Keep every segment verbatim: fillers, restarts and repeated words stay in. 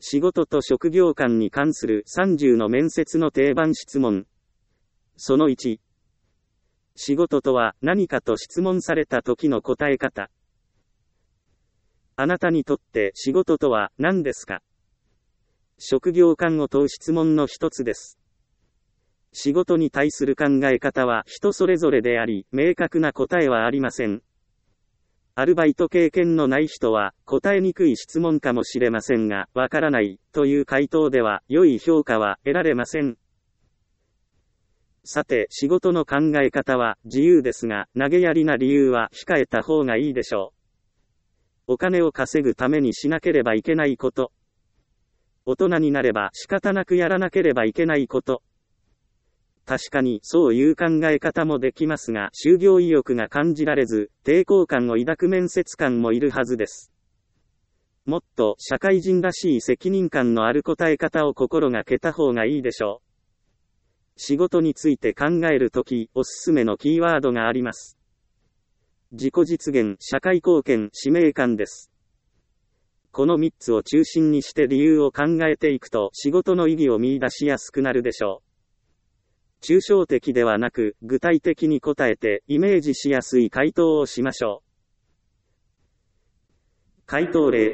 仕事と職業観に関するさんじゅうの面接の定番質問。そのいち。仕事とは何かと質問された時の答え方。あなたにとって仕事とは何ですか？職業観を問う質問の一つです。仕事に対する考え方は人それぞれであり、明確な答えはありません。アルバイト経験のない人は答えにくい質問かもしれませんが、わからないという回答では良い評価は得られません。さて、仕事の考え方は自由ですが、投げやりな理由は控えた方がいいでしょう。お金を稼ぐためにしなければいけないこと。大人になれば仕方なくやらなければいけないこと。確かにそういう考え方もできますが、就業意欲が感じられず、抵抗感を抱く面接官もいるはずです。もっと社会人らしい責任感のある答え方を心がけた方がいいでしょう。仕事について考えるとき、おすすめのキーワードがあります。自己実現、社会貢献、使命感です。このみっつを中心にして理由を考えていくと、仕事の意義を見出しやすくなるでしょう。抽象的ではなく、具体的に答えて、イメージしやすい回答をしましょう。回答例。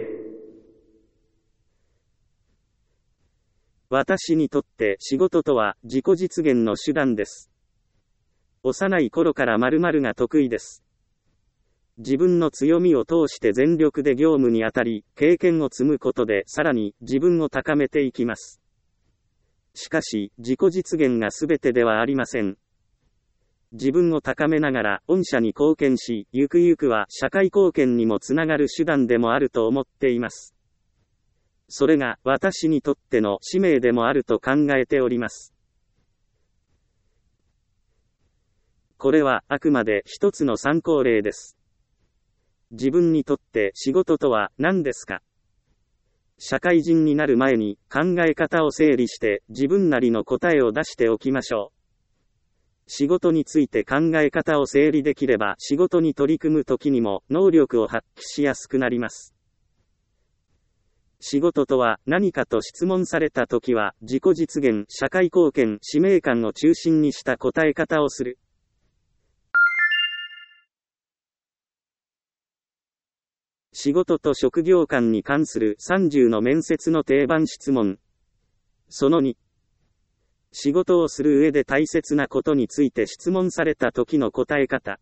私にとって仕事とは自己実現の手段です。幼い頃から〇〇が得意です。自分の強みを通して全力で業務に当たり、経験を積むことでさらに自分を高めていきます。しかし、自己実現が全てではありません。自分を高めながら、御社に貢献し、ゆくゆくは社会貢献にもつながる手段でもあると思っています。それが、私にとっての使命でもあると考えております。これは、あくまで一つの参考例です。自分にとって仕事とは何ですか？社会人になる前に考え方を整理して自分なりの答えを出しておきましょう。仕事について考え方を整理できれば仕事に取り組むときにも能力を発揮しやすくなります。仕事とは何かと質問されたときは自己実現、社会貢献、使命感を中心にした答え方をする。仕事と職業観に関するさんじゅうの面接の定番質問。そのに。仕事をする上で大切なことについて質問された時の答え方。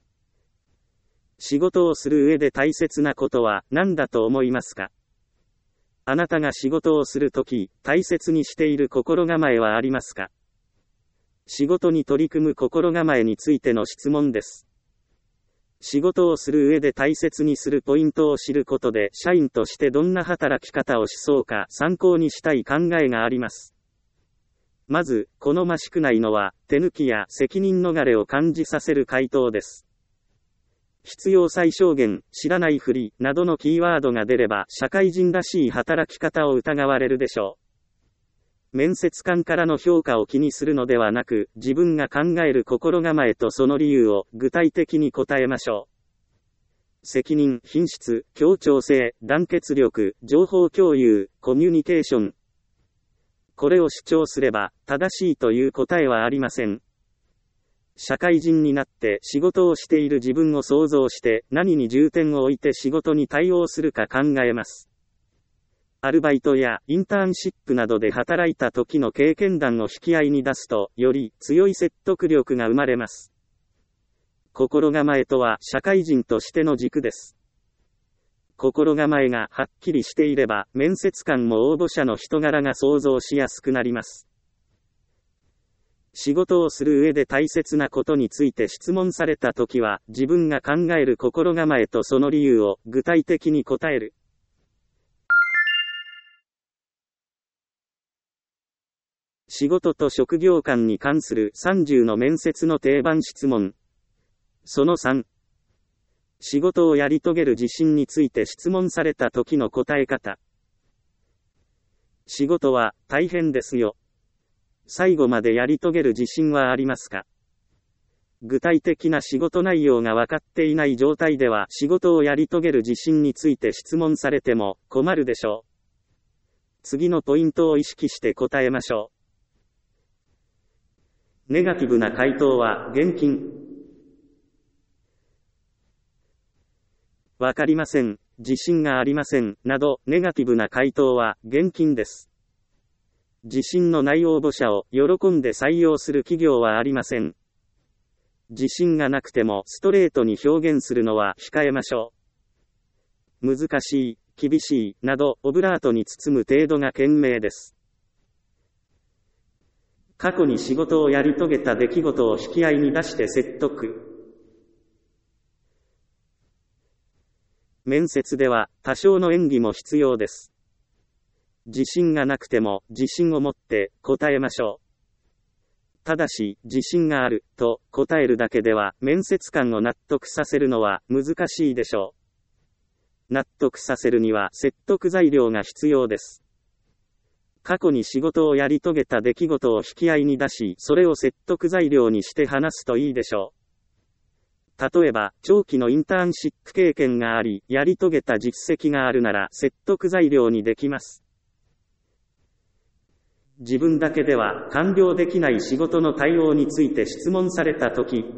仕事をする上で大切なことは何だと思いますか？あなたが仕事をするとき、大切にしている心構えはありますか？仕事に取り組む心構えについての質問です。仕事をする上で大切にするポイントを知ることで、社員としてどんな働き方をしそうか参考にしたい考えがあります。まず、好ましくないのは、手抜きや責任逃れを感じさせる回答です。必要最小限、知らないふり、などのキーワードが出れば、社会人らしい働き方を疑われるでしょう。面接官からの評価を気にするのではなく、自分が考える心構えとその理由を具体的に答えましょう。責任、品質、協調性、団結力、情報共有、コミュニケーション。これを主張すれば、正しいという答えはありません。社会人になって仕事をしている自分を想像して、何に重点を置いて仕事に対応するか考えます。アルバイトやインターンシップなどで働いた時の経験談を引き合いに出すと、より強い説得力が生まれます。心構えとは社会人としての軸です。心構えがはっきりしていれば、面接官も応募者の人柄が想像しやすくなります。仕事をする上で大切なことについて質問されたときは、自分が考える心構えとその理由を具体的に答える。仕事と職業観に関するさんじゅうの面接の定番質問。そのさん。仕事をやり遂げる自信について質問された時の答え方。仕事は大変ですよ。最後までやり遂げる自信はありますか？具体的な仕事内容が分かっていない状態では仕事をやり遂げる自信について質問されても困るでしょう。 次のポイントを意識して答えましょう。ネガティブな回答は、現金。わかりません、自信がありません、など、ネガティブな回答は、現金です。自信のない応募者を喜んで採用する企業はありません。自信がなくてもストレートに表現するのは控えましょう。難しい、厳しい、など、オブラートに包む程度が賢明です。過去に仕事をやり遂げた出来事を引き合いに出して説得。面接では多少の演技も必要です。自信がなくても自信を持って答えましょう。ただし、自信があると答えるだけでは面接官を納得させるのは難しいでしょう。納得させるには説得材料が必要です。過去に仕事をやり遂げた出来事を引き合いに出し、それを説得材料にして話すといいでしょう。例えば、長期のインターンシップ経験があり、やり遂げた実績があるなら説得材料にできます。自分だけでは完了できない仕事の対応について質問されたとき、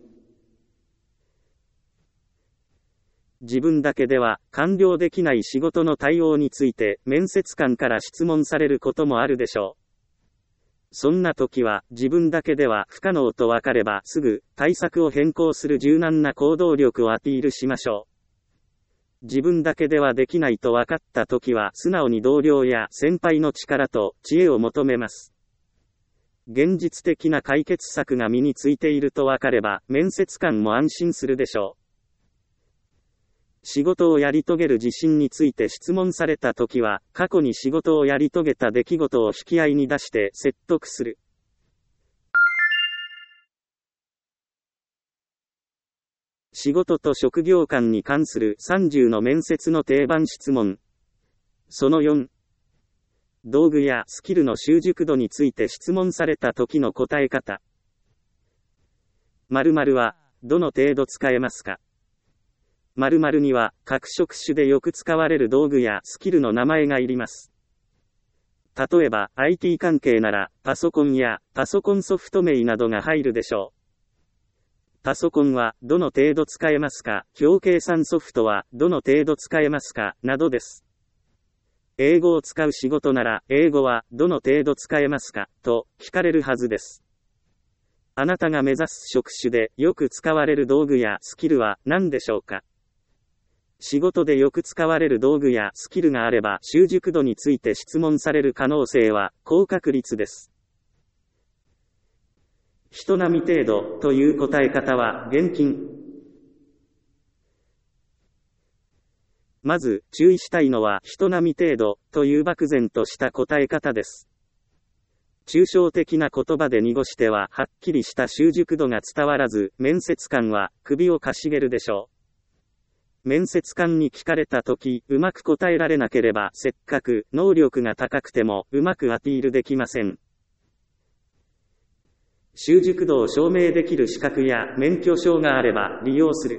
自分だけでは完了できない仕事の対応について面接官から質問されることもあるでしょう。そんな時は自分だけでは不可能と分かればすぐ対策を変更する柔軟な行動力をアピールしましょう。自分だけではできないと分かったときは素直に同僚や先輩の力と知恵を求めます。現実的な解決策が身についていると分かれば面接官も安心するでしょう。仕事をやり遂げる自信について質問されたときは過去に仕事をやり遂げた出来事を引き合いに出して説得する。仕事と職業観に関するさんじゅうの面接の定番質問。そのよん。道具やスキルの習熟度について質問された時の答え方。〇〇は、どの程度使えますか？〇〇には、各職種でよく使われる道具やスキルの名前がいります。例えば、アイティー 関係なら、パソコンやパソコンソフト名などが入るでしょう。パソコンはどの程度使えますか、表計算ソフトはどの程度使えますか、などです。英語を使う仕事なら、英語はどの程度使えますか、と聞かれるはずです。あなたが目指す職種でよく使われる道具やスキルは何でしょうか？仕事でよく使われる道具やスキルがあれば、習熟度について質問される可能性は高確率です。人並み程度という答え方は現金。まず注意したいのは人並み程度という漠然とした答え方です。抽象的な言葉で濁してははっきりした習熟度が伝わらず、面接官は首をかしげるでしょう。面接官に聞かれたとき、うまく答えられなければせっかく能力が高くてもうまくアピールできません。習熟度を証明できる資格や免許証があれば利用する。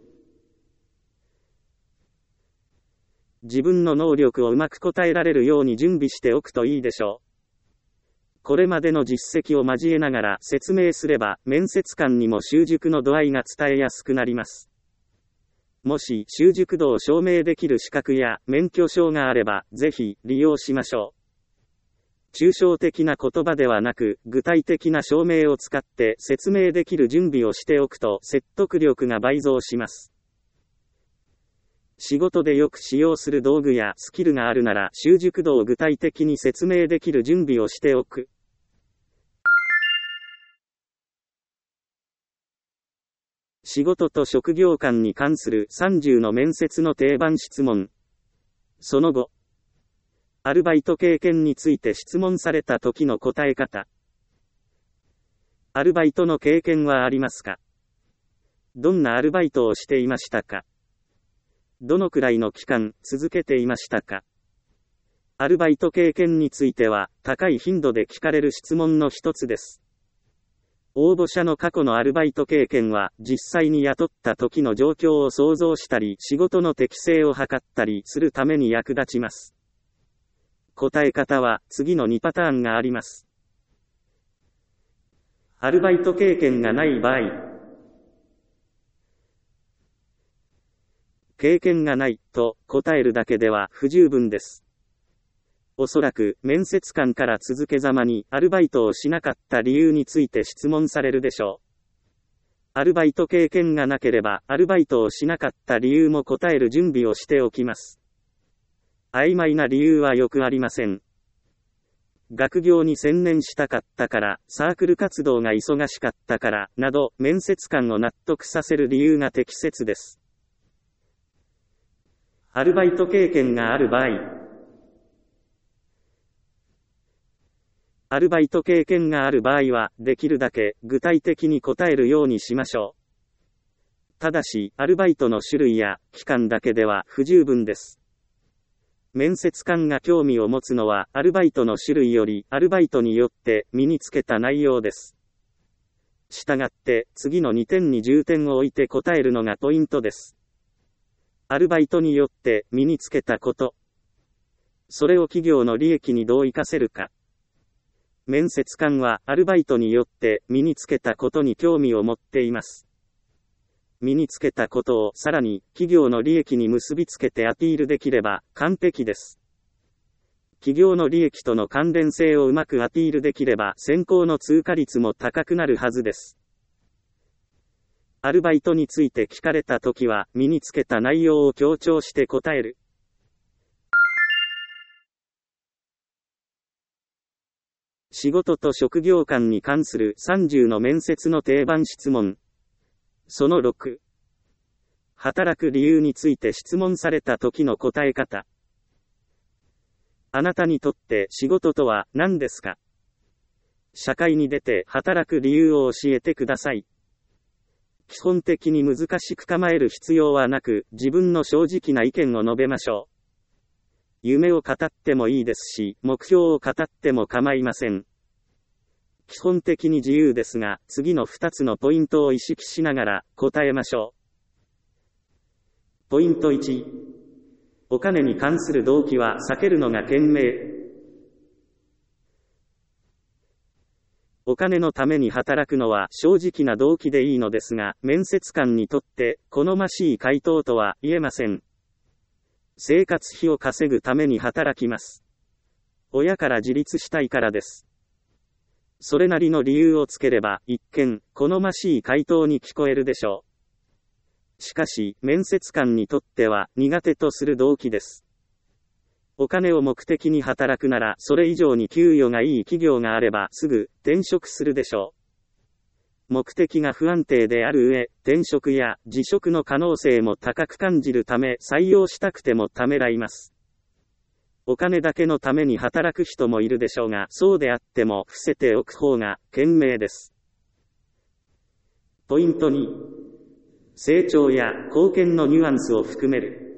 自分の能力をうまく答えられるように準備しておくといいでしょう。これまでの実績を交えながら説明すれば面接官にも習熟の度合いが伝えやすくなります。もし習熟度を証明できる資格や免許証があればぜひ利用しましょう。抽象的な言葉ではなく、具体的な証明を使って説明できる準備をしておくと説得力が倍増します。仕事でよく使用する道具やスキルがあるなら、習熟度を具体的に説明できる準備をしておく。仕事と職業観に関するさんじゅうの面接の定番質問。その後、アルバイト経験について質問された時の答え方。アルバイトの経験はありますか？どんなアルバイトをしていましたか？どのくらいの期間続けていましたか？アルバイト経験については高い頻度で聞かれる質問の一つです。応募者の過去のアルバイト経験は実際に雇った時の状況を想像したり仕事の適性を図ったりするために役立ちます。 答え方は次のにパターンがあります。アルバイト経験がない場合。経験がないと答えるだけでは不十分です。おそらく面接官から続けざまにアルバイトをしなかった理由について質問されるでしょう。アルバイト経験がなければアルバイトをしなかった理由も答える準備をしておきます。曖昧な理由はよくありません。学業に専念したかったから、サークル活動が忙しかったから、など面接官を納得させる理由が適切です。アルバイト経験がある場合。アルバイト経験がある場合は、できるだけ具体的に答えるようにしましょう。ただし、アルバイトの種類や期間だけでは不十分です。面接官が興味を持つのは、アルバイトの種類より、アルバイトによって身につけた内容です。したがって、次のにてんに重点を置いて答えるのがポイントです。アルバイトによって身につけたこと。それを企業の利益にどう活かせるか。面接官はアルバイトによって身につけたことに興味を持っています。身につけたことをさらに企業の利益に結びつけてアピールできれば完璧です。企業の利益との関連性をうまくアピールできれば選考の通過率も高くなるはずです。アルバイトについて聞かれたときは身につけた内容を強調して答える。仕事と職業観に関するさんじゅうの面接の定番質問。そのろく。働く理由について質問された時の答え方。あなたにとって仕事とは何ですか？社会に出て働く理由を教えてください。基本的に難しく構える必要はなく、自分の正直な意見を述べましょう。夢を語ってもいいですし、目標を語っても構いません。基本的に自由ですが、次のふたつのポイントを意識しながら答えましょう。ポイントいち。お金に関する動機は避けるのが賢明。お金のために働くのは正直な動機でいいのですが、面接官にとって好ましい回答とは言えません。生活費を稼ぐために働きます。親から自立したいからです。それなりの理由をつければ、一見、好ましい回答に聞こえるでしょう。しかし、面接官にとっては苦手とする動機です。お金を目的に働くなら、それ以上に給与がいい企業があれば、すぐ転職するでしょう。目的が不安定である上、転職や辞職の可能性も高く感じるため採用したくてもためらいます。お金だけのために働く人もいるでしょうが、そうであっても伏せておく方が賢明です。ポイントに、成長や貢献のニュアンスを含める。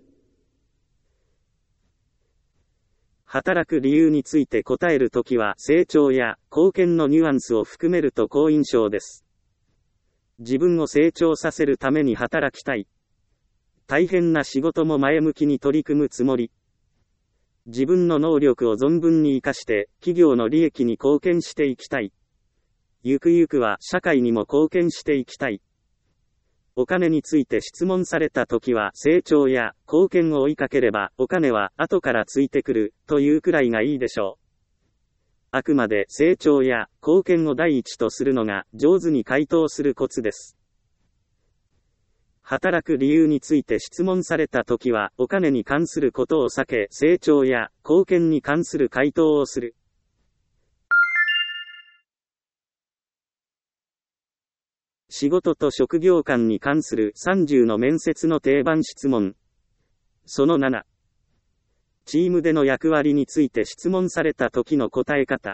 働く理由について答えるときは成長や貢献のニュアンスを含めると好印象です。自分を成長させるために働きたい。大変な仕事も前向きに取り組むつもり。自分の能力を存分に活かして企業の利益に貢献していきたい。ゆくゆくは社会にも貢献していきたい。お金について質問されたときは成長や貢献を追いかければお金は後からついてくるというくらいがいいでしょう。あくまで成長や貢献を第一とするのが上手に回答するコツです。働く理由について質問されたときはお金に関することを避け成長や貢献に関する回答をする。仕事と職業観に関するさんじゅうの面接の定番質問。そのなな。チームでの役割について質問された時の答え方。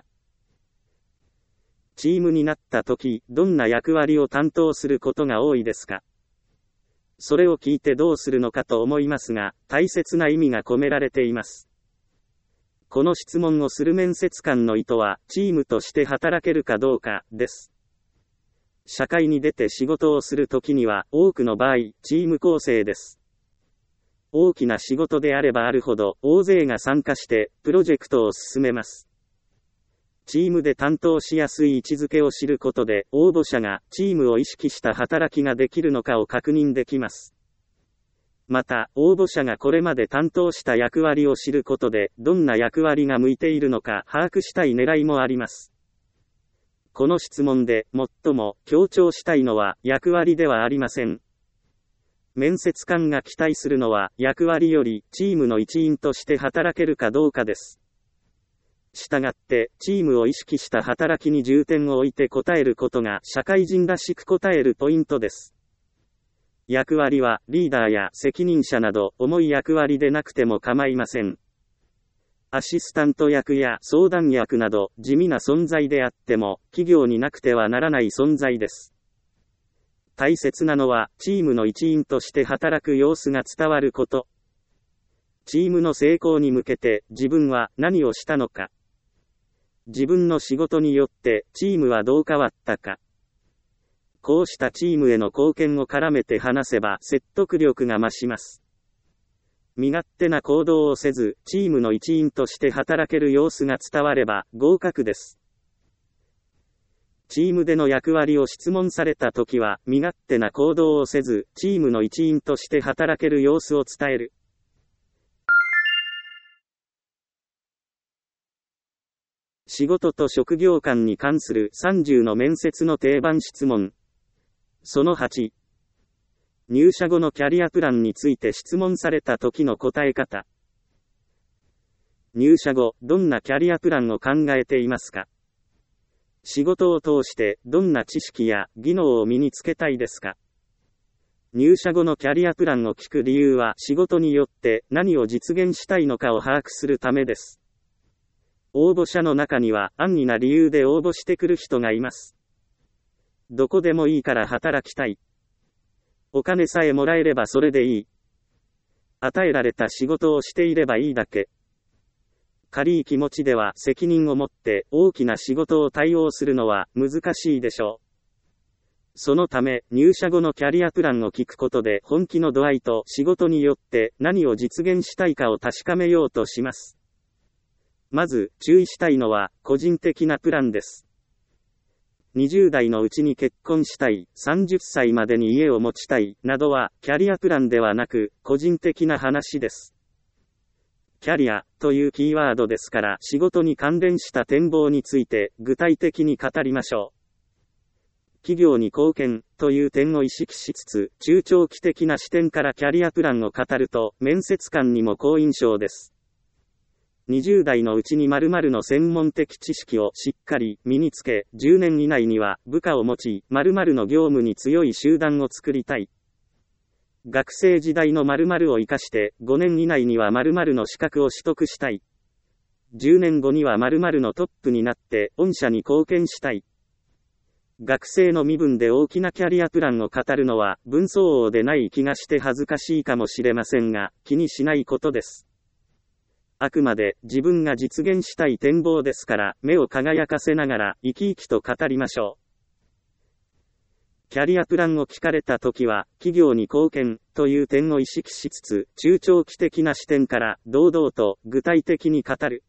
チームになった時、どんな役割を担当することが多いですか？それを聞いてどうするのかと思いますが、大切な意味が込められています。この質問をする面接官の意図は、チームとして働けるかどうか、です。社会に出て仕事をするときには、多くの場合、チーム構成です。 大きな仕事であればあるほど、大勢が参加して、プロジェクトを進めます。チームで担当しやすい位置づけを知ることで、応募者がチームを意識した働きができるのかを確認できます。また、応募者がこれまで担当した役割を知ることで、どんな役割が向いているのか把握したい狙いもあります。この質問で最も強調したいのは役割ではありません。面接官が期待するのは役割よりチームの一員として働けるかどうかです。したがって、チームを意識した働きに重点を置いて答えることが社会人らしく答えるポイントです。役割はリーダーや責任者など重い役割でなくても構いません。アシスタント役や相談役など地味な存在であっても企業になくてはならない存在です。大切なのはチームの一員として働く様子が伝わること。チームの成功に向けて自分は何をしたのか。自分の仕事によってチームはどう変わったか。こうしたチームへの貢献を絡めて話せば説得力が増します。身勝手な行動をせず、チームの一員として働ける様子が伝われば合格です。チームでの役割を質問されたときは、身勝手な行動をせず、チームの一員として働ける様子を伝える。仕事と職業観に関するさんじゅうの面接の定番質問。そのはち。入社後のキャリアプランについて質問された時の答え方。入社後、どんなキャリアプランを考えていますか？仕事を通してどんな知識や技能を身につけたいですか？入社後のキャリアプランを聞く理由は仕事によって何を実現したいのかを把握するためです。応募者の中には安易な理由で応募してくる人がいます。どこでもいいから働きたい。お金さえもらえればそれでいい。与えられた仕事をしていればいいだけ。軽い気持ちでは責任を持って大きな仕事を対応するのは難しいでしょう。そのため入社後のキャリアプランを聞くことで本気の度合いと仕事によって何を実現したいかを確かめようとします。まず注意したいのは個人的なプランです。にじゅう代のうちに結婚したい、さんじゅっさいまでに家を持ちたい、などはキャリアプランではなく個人的な話です。キャリアというキーワードですから仕事に関連した展望について具体的に語りましょう。企業に貢献という点を意識しつつ中長期的な視点からキャリアプランを語ると面接官にも好印象です。にじゅう代のうちに〇〇の専門的知識をしっかり身につけ、じゅうねん以内には部下を持ち、〇〇の業務に強い集団を作りたい。学生時代の〇〇を活かして、ごねん以内には〇〇の資格を取得したい。じゅうねんごには〇〇のトップになって、御社に貢献したい。学生の身分で大きなキャリアプランを語るのは、文相応でない気がして恥ずかしいかもしれませんが、気にしないことです。あくまで自分が実現したい展望ですから、目を輝かせながら生き生きと語りましょう。キャリアプランを聞かれたときは、企業に貢献という点を意識しつつ、中長期的な視点から堂々と具体的に語る。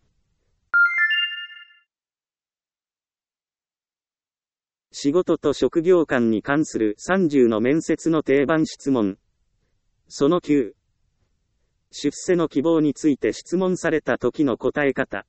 仕事と職業観に関するさんじゅうの面接の定番質問。そのきゅう。出世の希望について質問された時の答え方。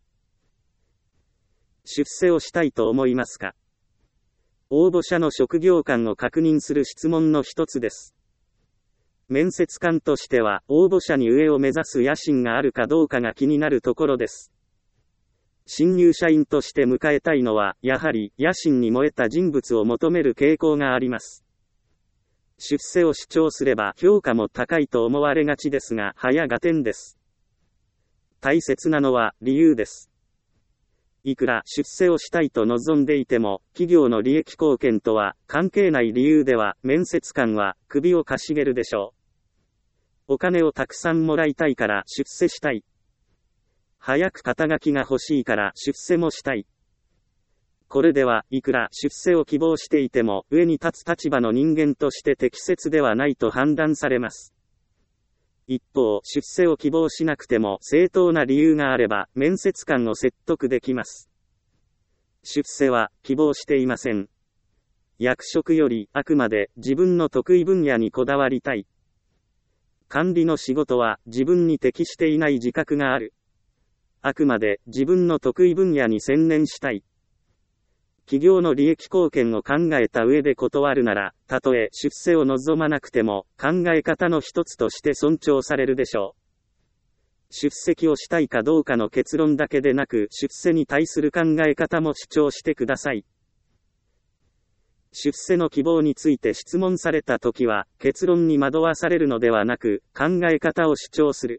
出世をしたいと思いますか？応募者の職業観を確認する質問の一つです。面接官としては、応募者に上を目指す野心があるかどうかが気になるところです。新入社員として迎えたいのは、やはり野心に燃えた人物を求める傾向があります。出世を主張すれば評価も高いと思われがちですが、早合点です。大切なのは理由です。いくら出世をしたいと望んでいても、企業の利益貢献とは関係ない理由では、面接官は首をかしげるでしょう。お金をたくさんもらいたいから出世したい。早く肩書きが欲しいから出世もしたい。これではいくら出世を希望していても上に立つ立場の人間として適切ではないと判断されます。 一方、出世を希望しなくても正当な理由があれば、面接官を説得できます。出世は希望していません。役職よりあくまで自分の得意分野にこだわりたい。管理の仕事は自分に適していない自覚がある。あくまで自分の得意分野に専念したい。企業の利益貢献を考えた上で断るなら、たとえ出世を望まなくても考え方の一つとして尊重されるでしょう。出席をしたいかどうかの結論だけでなく、出世に対する考え方も主張してください。出世の希望について質問されたときは、結論に惑わされるのではなく、考え方を主張する。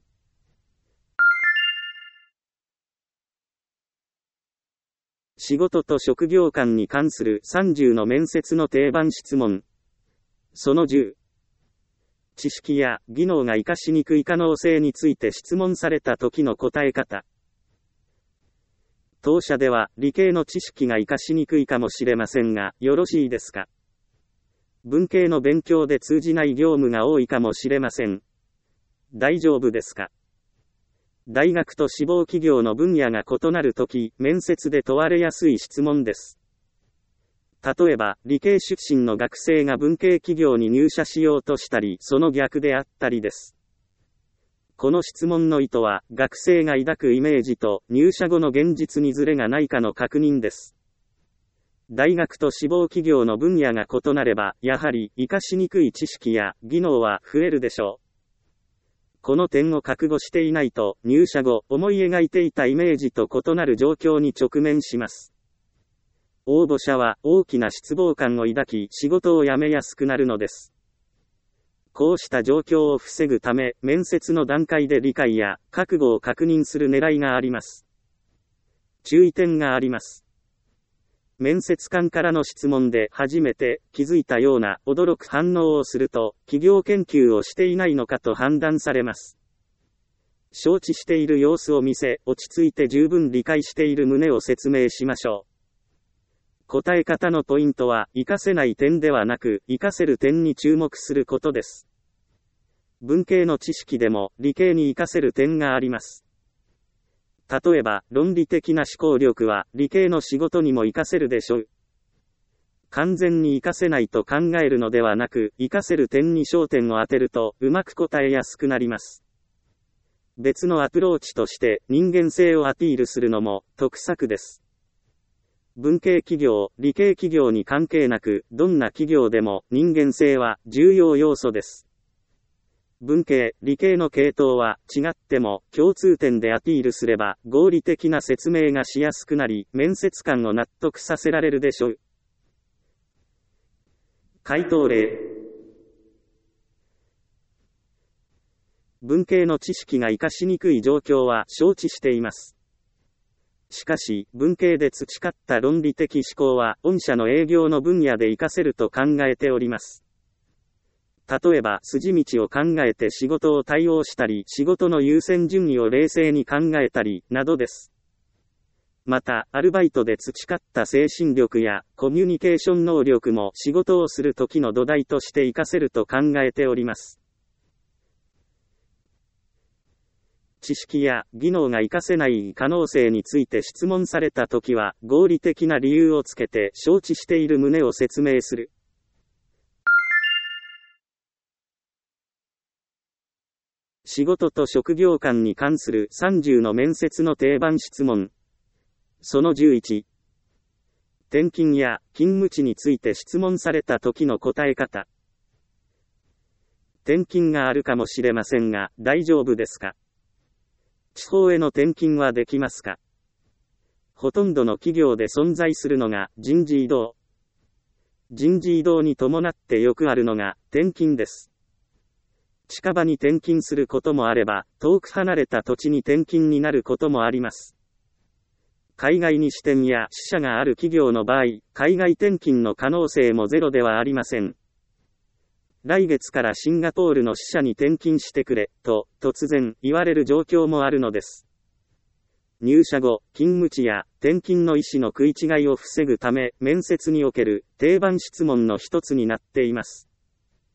仕事と職業観に関するさんじゅうの面接の定番質問。そのじゅう。知識や技能が活かしにくい可能性について質問された時の答え方。当社では理系の知識が活かしにくいかもしれませんが、よろしいですか？文系の勉強で通じない業務が多いかもしれません。大丈夫ですか？大学と志望企業の分野が異なるとき、面接で問われやすい質問です。例えば、理系出身の学生が文系企業に入社しようとしたり、その逆であったりです。この質問の意図は、学生が抱くイメージと入社後の現実にズレがないかの確認です。大学と志望企業の分野が異なれば、やはり活かしにくい知識や技能は増えるでしょう。この点を覚悟していないと、入社後、思い描いていたイメージと異なる状況に直面します。応募者は大きな失望感を抱き、仕事を辞めやすくなるのです。こうした状況を防ぐため、面接の段階で理解や覚悟を確認する狙いがあります。注意点があります。面接官からの質問で初めて気づいたような驚く反応をすると、企業研究をしていないのかと判断されます。承知している様子を見せ、落ち着いて十分理解している旨を説明しましょう。答え方のポイントは、活かせない点ではなく、活かせる点に注目することです。文系の知識でも、理系に活かせる点があります。例えば、論理的な思考力は、理系の仕事にも活かせるでしょう。完全に活かせないと考えるのではなく、活かせる点に焦点を当てると、うまく答えやすくなります。別のアプローチとして、人間性をアピールするのも、得策です。文系企業、理系企業に関係なく、どんな企業でも人間性は重要要素です。文系、理系の系統は違っても共通点でアピールすれば合理的な説明がしやすくなり、面接官を納得させられるでしょう。回答例。文系の知識が活かしにくい状況は承知しています。しかし、文系で培った論理的思考は、御社の営業の分野で活かせると考えております。例えば、筋道を考えて仕事を対応したり、仕事の優先順位を冷静に考えたり、などです。また、アルバイトで培った精神力や、コミュニケーション能力も仕事をする時の土台として活かせると考えております。知識や技能が活かせない可能性について質問されたときは、合理的な理由をつけて承知している旨を説明する。仕事と職業観に関するさんじゅうの面接の定番質問。そのじゅういち。転勤や勤務地について質問されたときの答え方。転勤があるかもしれませんが、大丈夫ですか？地方への転勤はできますか？ほとんどの企業で存在するのが人事異動。人事異動に伴ってよくあるのが転勤です。近場に転勤することもあれば、遠く離れた土地に転勤になることもあります。海外に支店や支社がある企業の場合、海外転勤の可能性もゼロではありません。来月からシンガポールの支社に転勤してくれ、と、突然、言われる状況もあるのです。入社後、勤務地や、転勤の意思の食い違いを防ぐため、面接における、定番質問の一つになっています。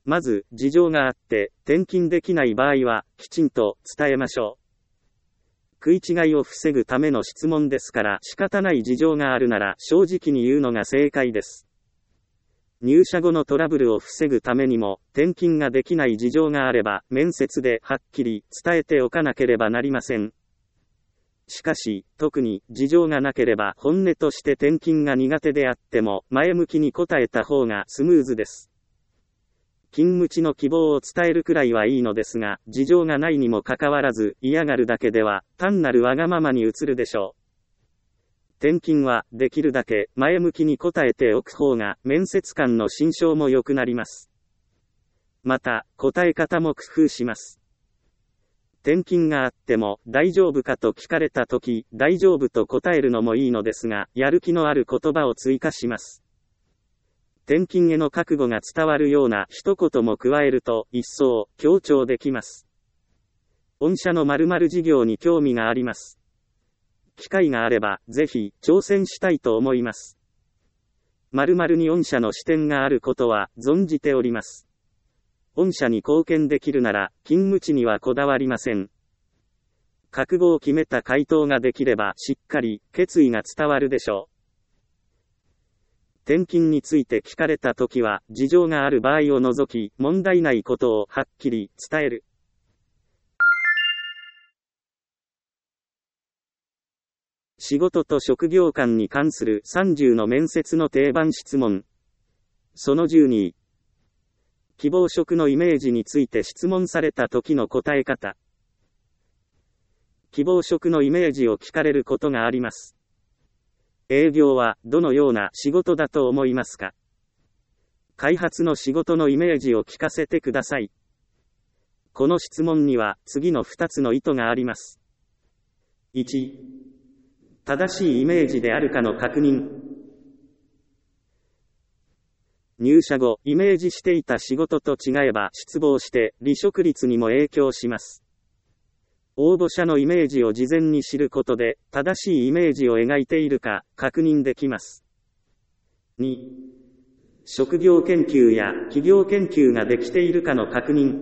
まず、事情があって、転勤できない場合は、きちんと伝えましょう。食い違いを防ぐための質問ですから、仕方ない事情があるなら、正直に言うのが正解です。入社後のトラブルを防ぐためにも、転勤ができない事情があれば、面接ではっきり伝えておかなければなりません。しかし、特に事情がなければ本音として転勤が苦手であっても、前向きに答えた方がスムーズです。勤務地の希望を伝えるくらいはいいのですが、事情がないにもかかわらず、嫌がるだけでは、単なるわがままに移るでしょう。転勤は、できるだけ前向きに答えておく方が、面接官の心象も良くなります。また、答え方も工夫します。転勤があっても、大丈夫かと聞かれたとき、大丈夫と答えるのもいいのですが、やる気のある言葉を追加します。転勤への覚悟が伝わるような一言も加えると、一層強調できます。御社の〇〇事業に興味があります。機会があれば、ぜひ、挑戦したいと思います。〇〇に御社の視点があることは、存じております。御社に貢献できるなら、勤務地にはこだわりません。覚悟を決めた回答ができれば、しっかり、決意が伝わるでしょう。転勤について聞かれたときは、事情がある場合を除き、問題ないことをはっきり伝える。仕事と職業観に関するさんじゅうの面接の定番質問。そのじゅうに。希望職のイメージについて質問された時の答え方。希望職のイメージを聞かれることがあります。営業はどのような仕事だと思いますか？開発の仕事のイメージを聞かせてください。この質問には次のふたつの意図があります。いち、正しいイメージであるかの確認。入社後、イメージしていた仕事と違えば失望して離職率にも影響します。応募者のイメージを事前に知ることで、正しいイメージを描いているか確認できます。に、職業研究や企業研究ができているかの確認。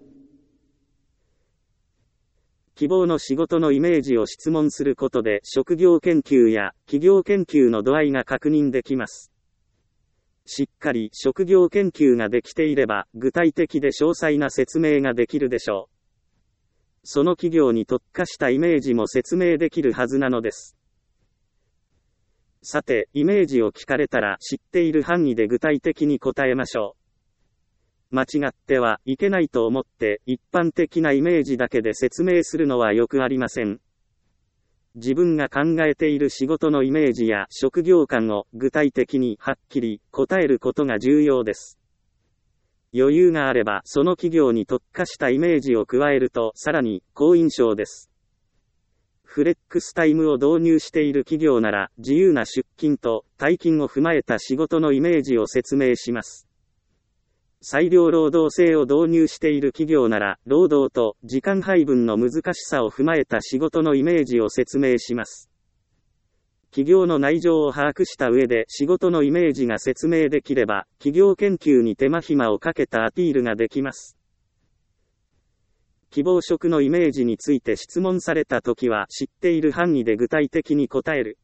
希望の仕事のイメージを質問することで、職業研究や企業研究の度合いが確認できます。しっかり職業研究ができていれば、具体的で詳細な説明ができるでしょう。その企業に特化したイメージも説明できるはずなのです。さて、イメージを聞かれたら知っている範囲で具体的に答えましょう。間違ってはいけないと思って一般的なイメージだけで説明するのはよくありません。自分が考えている仕事のイメージや職業観を具体的にはっきり答えることが重要です。余裕があればその企業に特化したイメージを加えるとさらに好印象です。フレックスタイムを導入している企業なら自由な出勤と退勤を踏まえた仕事のイメージを説明します。裁量労働制を導入している企業なら労働と時間配分の難しさを踏まえた仕事のイメージを説明します。企業の内情を把握した上で仕事のイメージが説明できれば、企業研究に手間暇をかけたアピールができます。希望職のイメージについて質問されたときは、知っている範囲で具体的に答える。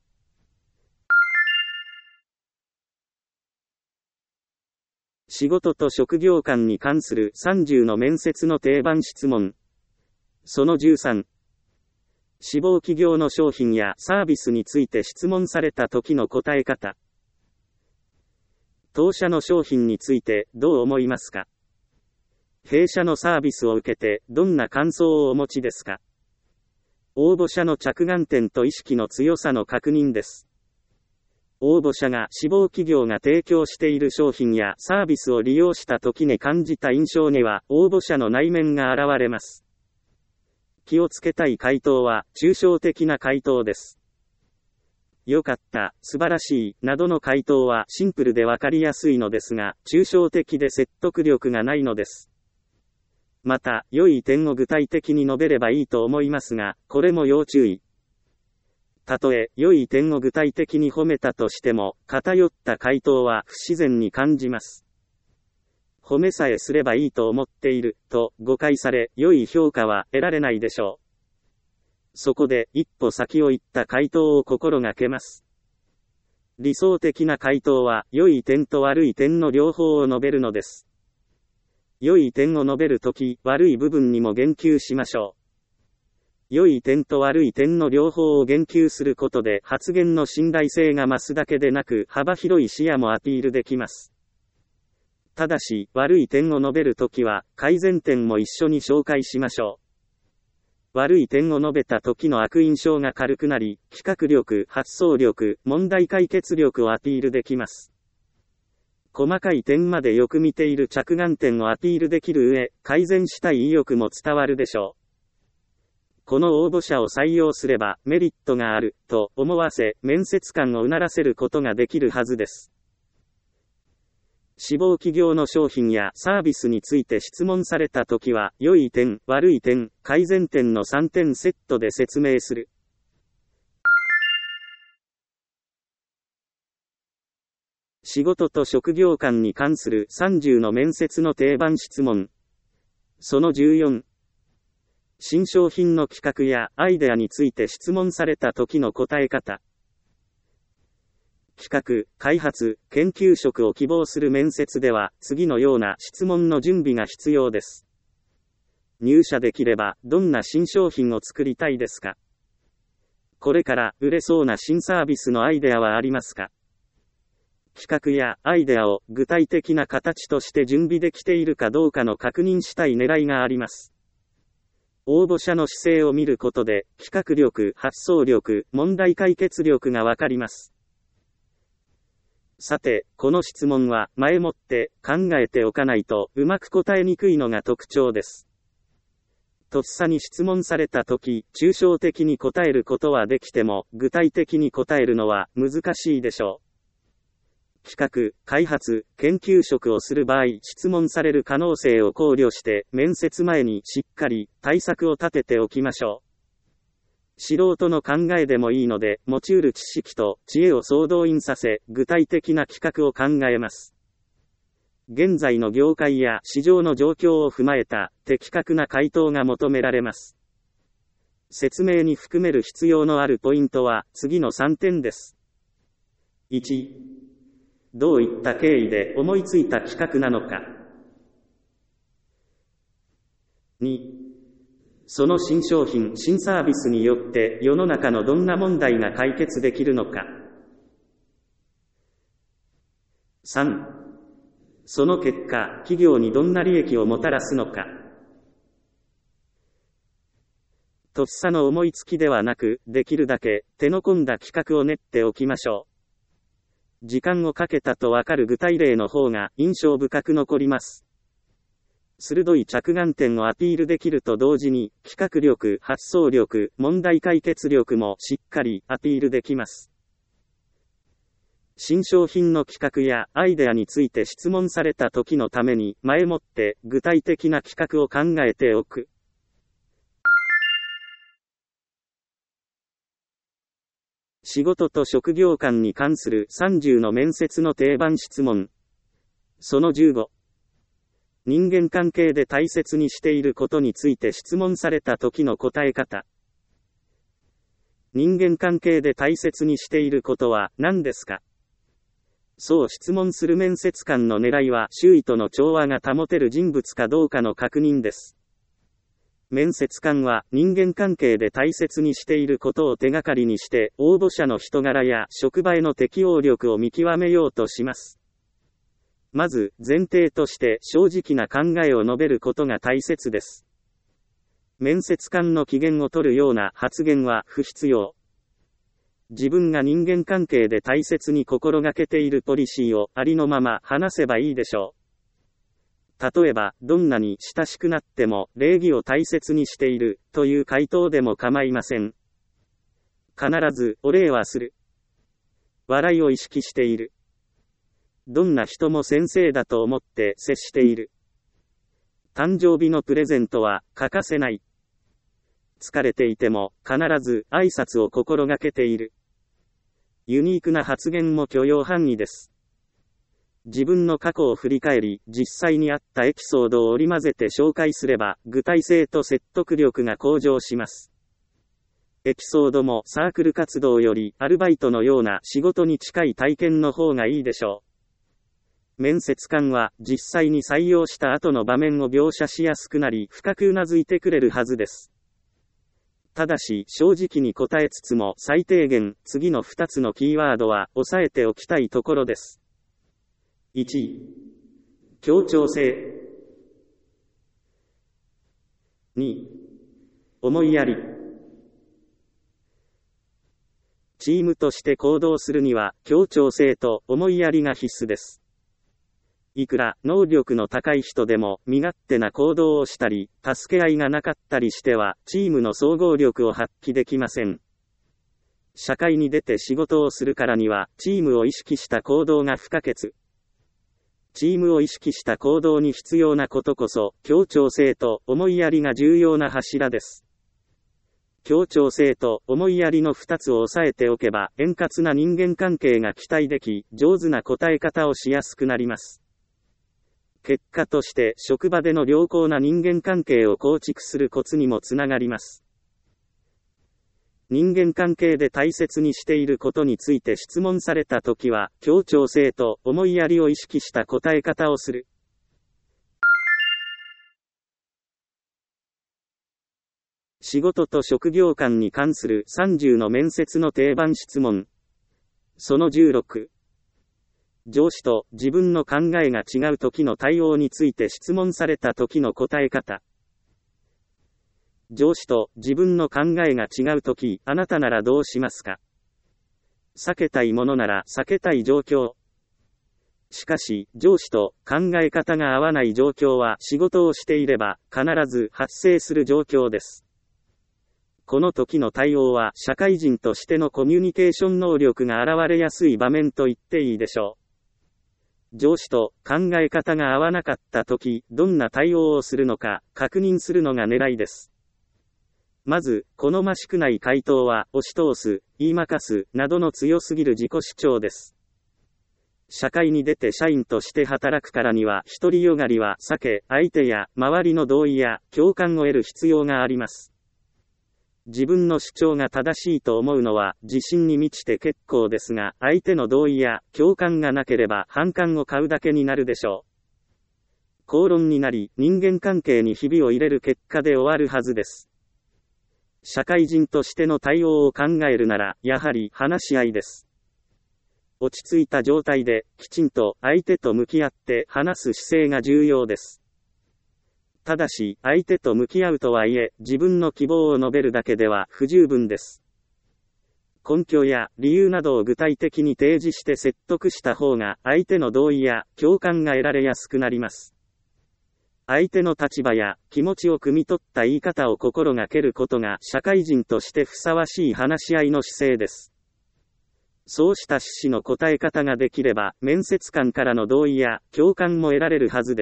仕事と職業観に関するさんじゅうの面接の定番質問。そのじゅうさん。志望企業の商品やサービスについて質問された時の答え方。当社の商品についてどう思いますか？弊社のサービスを受けてどんな感想をお持ちですか？応募者の着眼点と意識の強さの確認です。応募者が志望企業が提供している商品やサービスを利用した時に感じた印象には応募者の内面が現れます。気をつけたい回答は抽象的な回答です。良かった、素晴らしい、などの回答はシンプルでわかりやすいのですが、抽象的で説得力がないのです。また、良い点を具体的に述べればいいと思いますが、これも要注意。たとえ、良い点を具体的に褒めたとしても、偏った回答は不自然に感じます。 褒めさえすればいいと思っている、と誤解され、良い評価は得られないでしょう。そこで、一歩先を行った回答を心がけます。理想的な回答は、良い点と悪い点の両方を述べるのです。良い点を述べるとき、悪い部分にも言及しましょう。良い点と悪い点の両方を言及することで、発言の信頼性が増すだけでなく、幅広い視野もアピールできます。ただし、悪い点を述べるときは、改善点も一緒に紹介しましょう。悪い点を述べた時の悪印象が軽くなり、企画力、発想力、問題解決力をアピールできます。細かい点までよく見ている着眼点をアピールできる上、改善したい意欲も伝わるでしょう。この応募者を採用すれば、メリットがある、と思わせ、面接官をうならせることができるはずです。志望企業の商品やサービスについて質問されたときは、良い点、悪い点、改善点のさんてんセットで説明する。仕事と職業観に関するさんじゅうの面接の定番質問。そのじゅうよん。新商品の企画やアイデアについて質問されたときの答え方。企画、開発、研究職を希望する面接では、次のような質問の準備が必要です。入社できれば、どんな新商品を作りたいですか？これから売れそうな新サービスのアイデアはありますか？企画やアイデアを具体的な形として準備できているかどうかの確認したい狙いがあります。応募者の姿勢を見ることで、企画力、発想力、問題解決力がわかります。さて、この質問は前もって考えておかないとうまく答えにくいのが特徴です。とっさに質問されたとき、抽象的に答えることはできても、具体的に答えるのは難しいでしょう。企画、開発、研究職をする場合、質問される可能性を考慮して、面接前にしっかり対策を立てておきましょう。素人の考えでもいいので、持ち得る知識と知恵を総動員させ、具体的な企画を考えます。現在の業界や市場の状況を踏まえた的確な回答が求められます。説明に含める必要のあるポイントは次のさんてんです。いち、どういった経緯で思いついた企画なのか。に、その新商品、新サービスによって世の中のどんな問題が解決できるのか。さん、その結果、企業にどんな利益をもたらすのか。とっさの思いつきではなく、できるだけ手の込んだ企画を練っておきましょう。時間をかけたとわかる具体例の方が印象深く残ります。鋭い着眼点をアピールできると同時に、企画力、発想力、問題解決力もしっかりアピールできます。新商品の企画やアイデアについて質問された時のために、前もって具体的な企画を考えておく。仕事と職業観に関するさんじゅうの面接の定番質問。そのじゅうご。人間関係で大切にしていることについて質問された時の答え方。人間関係で大切にしていることは何ですか？そう質問する面接官の狙いは周囲との調和が保てる人物かどうかの確認です。面接官は人間関係で大切にしていることを手がかりにして応募者の人柄や職場への適応力を見極めようとします。まず、前提として正直な考えを述べることが大切です。面接官の機嫌を取るような発言は不必要。自分が人間関係で大切に心がけているポリシーをありのまま話せばいいでしょう。例えば、どんなに親しくなっても礼儀を大切にしているという回答でも構いません。必ずお礼はする。笑いを意識している。どんな人も先生だと思って接している。誕生日のプレゼントは欠かせない。疲れていても必ず挨拶を心がけている。ユニークな発言も許容範囲です。 自分の過去を振り返り、実際にあったエピソードを織り交ぜて紹介すれば、具体性と説得力が向上します。エピソードもサークル活動よりアルバイトのような仕事に近い体験の方がいいでしょう。面接官は実際に採用した後の場面を描写しやすくなり、深くうなずいてくれるはずです。ただし、正直に答えつつも最低限、次のふたつのキーワードは押さえておきたいところです。いち. 協調性。に. 思いやり。チームとして行動するには、協調性と思いやりが必須です。いくら能力の高い人でも身勝手な行動をしたり、助け合いがなかったりしては、チームの総合力を発揮できません。社会に出て仕事をするからには、チームを意識した行動が不可欠。チームを意識した行動に必要なことこそ、協調性と思いやりが重要な柱です。協調性と思いやりのふたつを押さえておけば、円滑な人間関係が期待でき、上手な答え方をしやすくなります。結果として、職場での良好な人間関係を構築するコツにもつながります。人間関係で大切にしていることについて質問されたときは、協調性と思いやりを意識した答え方をする。仕事と職業観に関するさんじゅうの面接の定番質問。そのじゅうろく。上司と自分の考えが違う時の対応について質問された時の答え方。上司と自分の考えが違うとき、あなたならどうしますか？避けたいものなら避けたい状況。しかし、上司と考え方が合わない状況は仕事をしていれば必ず発生する状況です。この時の対応は社会人としてのコミュニケーション能力が現れやすい場面と言っていいでしょう。上司と考え方が合わなかった時、どんな対応をするのか確認するのが狙いです。まず、好ましくない回答は、押し通す、言いまかす、などの強すぎる自己主張です。社会に出て社員として働くからには、独りよがりは避け、相手や周りの同意や共感を得る必要があります。自分の主張が正しいと思うのは、自信に満ちて結構ですが、相手の同意や共感がなければ反感を買うだけになるでしょう。口論になり、人間関係にひびを入れる結果で終わるはずです。社会人としての対応を考えるなら、やはり話し合いです。落ち着いた状態で、きちんと相手と向き合って話す姿勢が重要です。ただし、相手と向き合うとはいえ、自分の希望を述べるだけでは不十分です。根拠や理由などを具体的に提示して説得した方が、相手の同意や共感が得られやすくなります。相手の立場や気持ちを汲み取った言い方を心がけることが社会人としてふさわしい話し合いの姿勢です。そうした趣旨の答え方ができれば、面接官からの同意や共感も得られるはずです。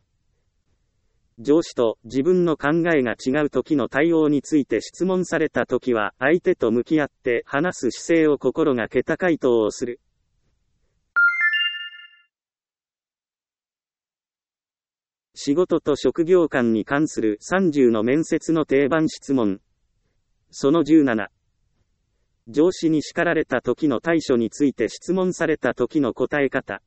上司と自分の考えが違う時の対応について質問された時は、相手と向き合って話す姿勢を心がけた回答をする。仕事と職業観に関するさんじゅうの面接の定番質問。そのじゅうなな。上司に叱られた時の対処について質問された時の答え方。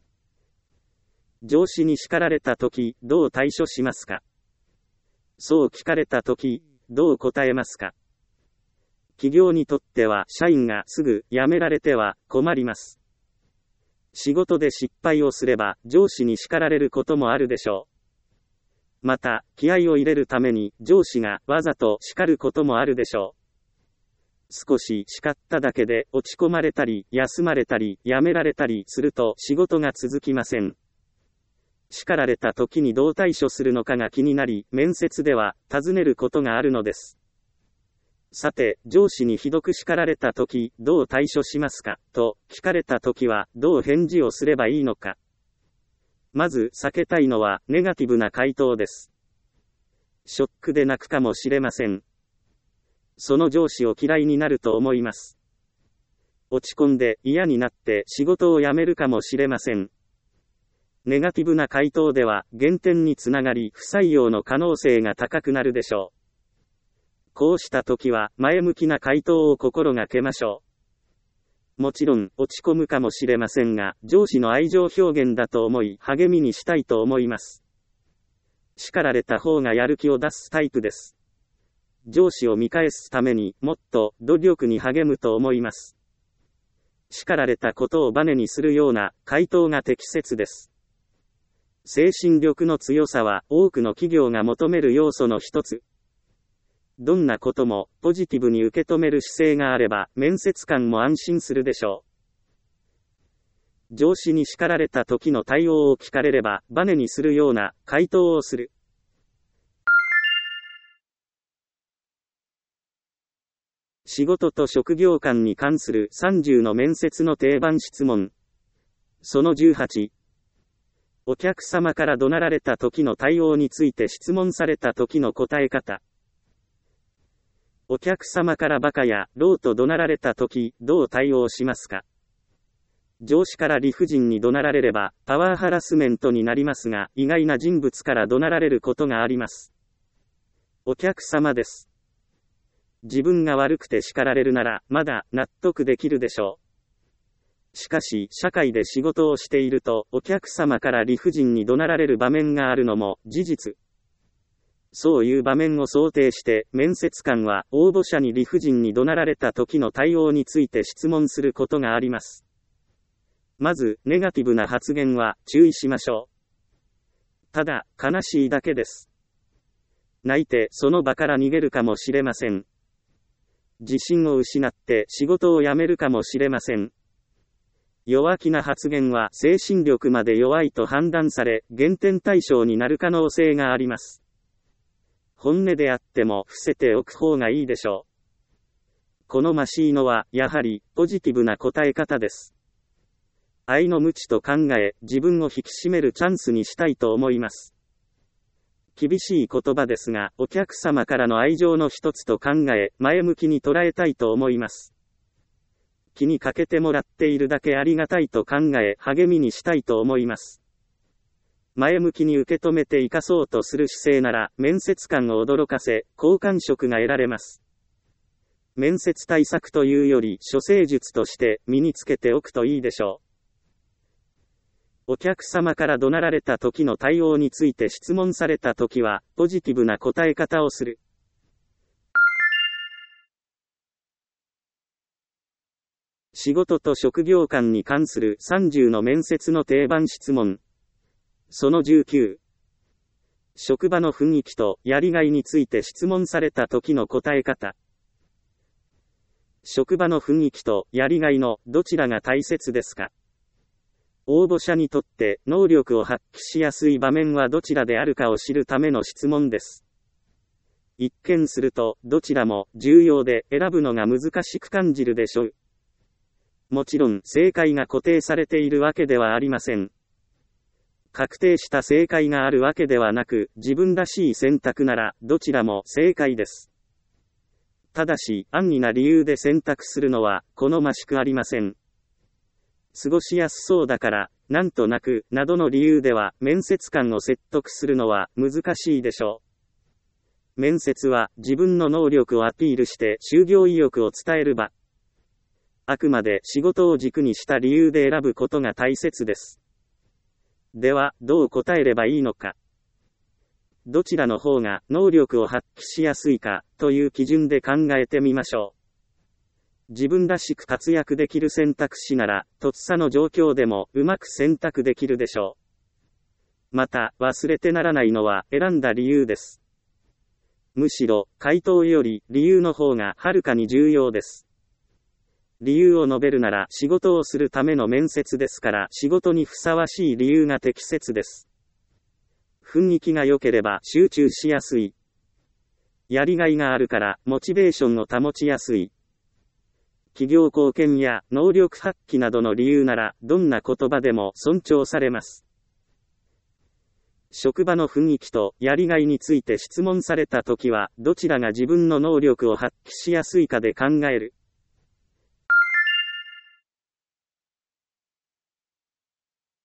上司に叱られた時、どう対処しますか？そう聞かれた時、どう答えますか？企業にとっては社員がすぐ辞められては困ります。仕事で失敗をすれば上司に叱られることもあるでしょう。また、気合を入れるために上司がわざと叱ることもあるでしょう。少し叱っただけで落ち込まれたり、休まれたり、辞められたりすると仕事が続きません。叱られた時にどう対処するのかが気になり、面接では尋ねることがあるのです。さて、上司にひどく叱られた時、どう対処しますかと聞かれた時は、どう返事をすればいいのか。まず避けたいのはネガティブな回答です。ショックで泣くかもしれません。その上司を嫌いになると思います。落ち込んで嫌になって仕事を辞めるかもしれません。 ネガティブな回答では減点につながり不採用の可能性が高くなるでしょう。こうした時は前向きな回答を心がけましょう。もちろん落ち込むかもしれませんが、上司の愛情表現だと思い励みにしたいと思います。叱られた方がやる気を出すタイプです。上司を見返すためにもっと努力に励むと思います。叱られたことをバネにするような回答が適切です。精神力の強さは多くの企業が求める要素の一つ。どんなこともポジティブに受け止める姿勢があれば面接官も安心するでしょう。上司に叱られた時の対応を聞かれればバネにするような回答をする。仕事と職業観に関するさんじゅうの面接の定番質問。そのじゅうはち。お客様から怒鳴られた時の対応について質問された時の答え方。お客様からバカやローと怒鳴られた時、どう対応しますか？上司から理不尽に怒鳴られれば、パワーハラスメントになりますが、意外な人物から怒鳴られることがあります。お客様です。自分が悪くて叱られるなら、まだ納得できるでしょう。しかし、社会で仕事をしていると、お客様から理不尽に怒鳴られる場面があるのも事実。そういう場面を想定して、面接官は応募者に理不尽に怒鳴られた時の対応について質問することがあります。まず、ネガティブな発言は注意しましょう。ただ、悲しいだけです。泣いてその場から逃げるかもしれません。自信を失って仕事を辞めるかもしれません。弱気な発言は精神力まで弱いと判断され、減点対象になる可能性があります。本音であっても伏せておく方がいいでしょう。好ましいのは、やはり、ポジティブな答え方です。愛の無知と考え、自分を引き締めるチャンスにしたいと思います。厳しい言葉ですが、お客様からの愛情の一つと考え、前向きに捉えたいと思います。気にかけてもらっているだけありがたいと考え、励みにしたいと思います。前向きに受け止めて生かそうとする姿勢なら、面接官を驚かせ、好感触が得られます。面接対策というより、処世術として身につけておくといいでしょう。お客様から怒鳴られた時の対応について質問された時は、ポジティブな答え方をする。仕事と職業観に関するさんじゅうの面接の定番質問。そのじゅうきゅう。職場の雰囲気とやりがいについて質問された時の答え方。職場の雰囲気とやりがいのどちらが大切ですか？応募者にとって能力を発揮しやすい場面はどちらであるかを知るための質問です。一見するとどちらも重要で選ぶのが難しく感じるでしょう。もちろん正解が固定されているわけではありません。確定した正解があるわけではなく、自分らしい選択ならどちらも正解です。ただし、安易な理由で選択するのは好ましくありません。過ごしやすそうだから、なんとなく、などの理由では面接官を説得するのは難しいでしょう。面接は自分の能力をアピールして就業意欲を伝える場。あくまで仕事を軸にした理由で選ぶことが大切です。では、どう答えればいいのか。どちらの方が能力を発揮しやすいかという基準で考えてみましょう。自分らしく活躍できる選択肢なら、とっさの状況でもうまく選択できるでしょう。また、忘れてならないのは選んだ理由です。むしろ、回答より理由の方がはるかに重要です。理由を述べるなら仕事をするための面接ですから仕事にふさわしい理由が適切です。雰囲気が良ければ集中しやすい。やりがいがあるからモチベーションを保ちやすい。企業貢献や能力発揮などの理由ならどんな言葉でも尊重されます。職場の雰囲気とやりがいについて質問されたときはどちらが自分の能力を発揮しやすいかで考える。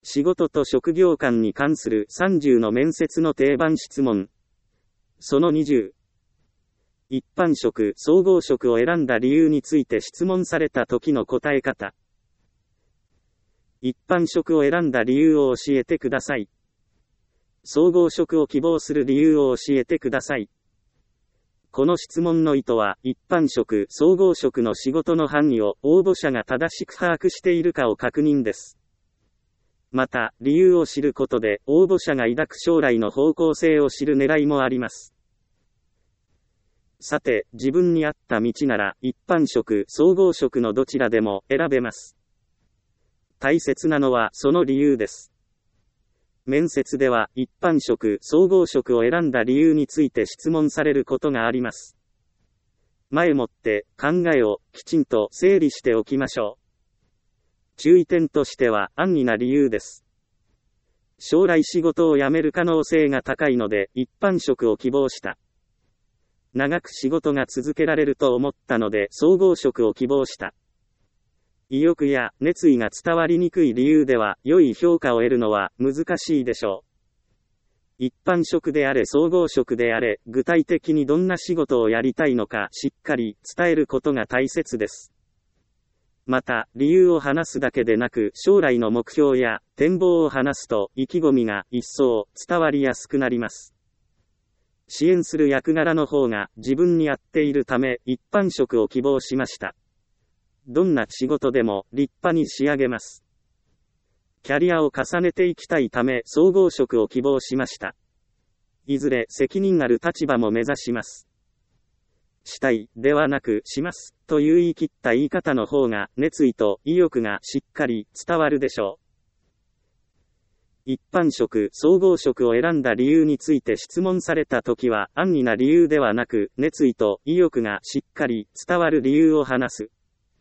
仕事と職業観に関するさんじゅうの面接の定番質問。そのにじゅう。一般職、総合職を選んだ理由について質問された時の答え方。一般職を選んだ理由を教えてください。総合職を希望する理由を教えてください。この質問の意図は、一般職、総合職の仕事の範囲を応募者が正しく把握しているかを確認です。また、理由を知ることで、応募者が抱く将来の方向性を知る狙いもあります。さて、自分に合った道なら、一般職、総合職のどちらでも選べます。大切なのはその理由です。面接では、一般職、総合職を選んだ理由について質問されることがあります。前もって考えをきちんと整理しておきましょう。注意点としては安易な理由です。将来仕事を辞める可能性が高いので一般職を希望した。長く仕事が続けられると思ったので総合職を希望した。意欲や熱意が伝わりにくい理由では良い評価を得るのは難しいでしょう。一般職であれ総合職であれ、具体的にどんな仕事をやりたいのかしっかり伝えることが大切です。また、理由を話すだけでなく、将来の目標や展望を話すと、意気込みが一層伝わりやすくなります。支援する役柄の方が自分に合っているため、一般職を希望しました。どんな仕事でも立派に仕上げます。キャリアを重ねていきたいため、総合職を希望しました。いずれ責任ある立場も目指します。したい、ではなく、します、という言い切った言い方の方が、熱意と意欲がしっかり伝わるでしょう。一般職、総合職を選んだ理由について質問されたときは、安易な理由ではなく、熱意と意欲がしっかり伝わる理由を話す。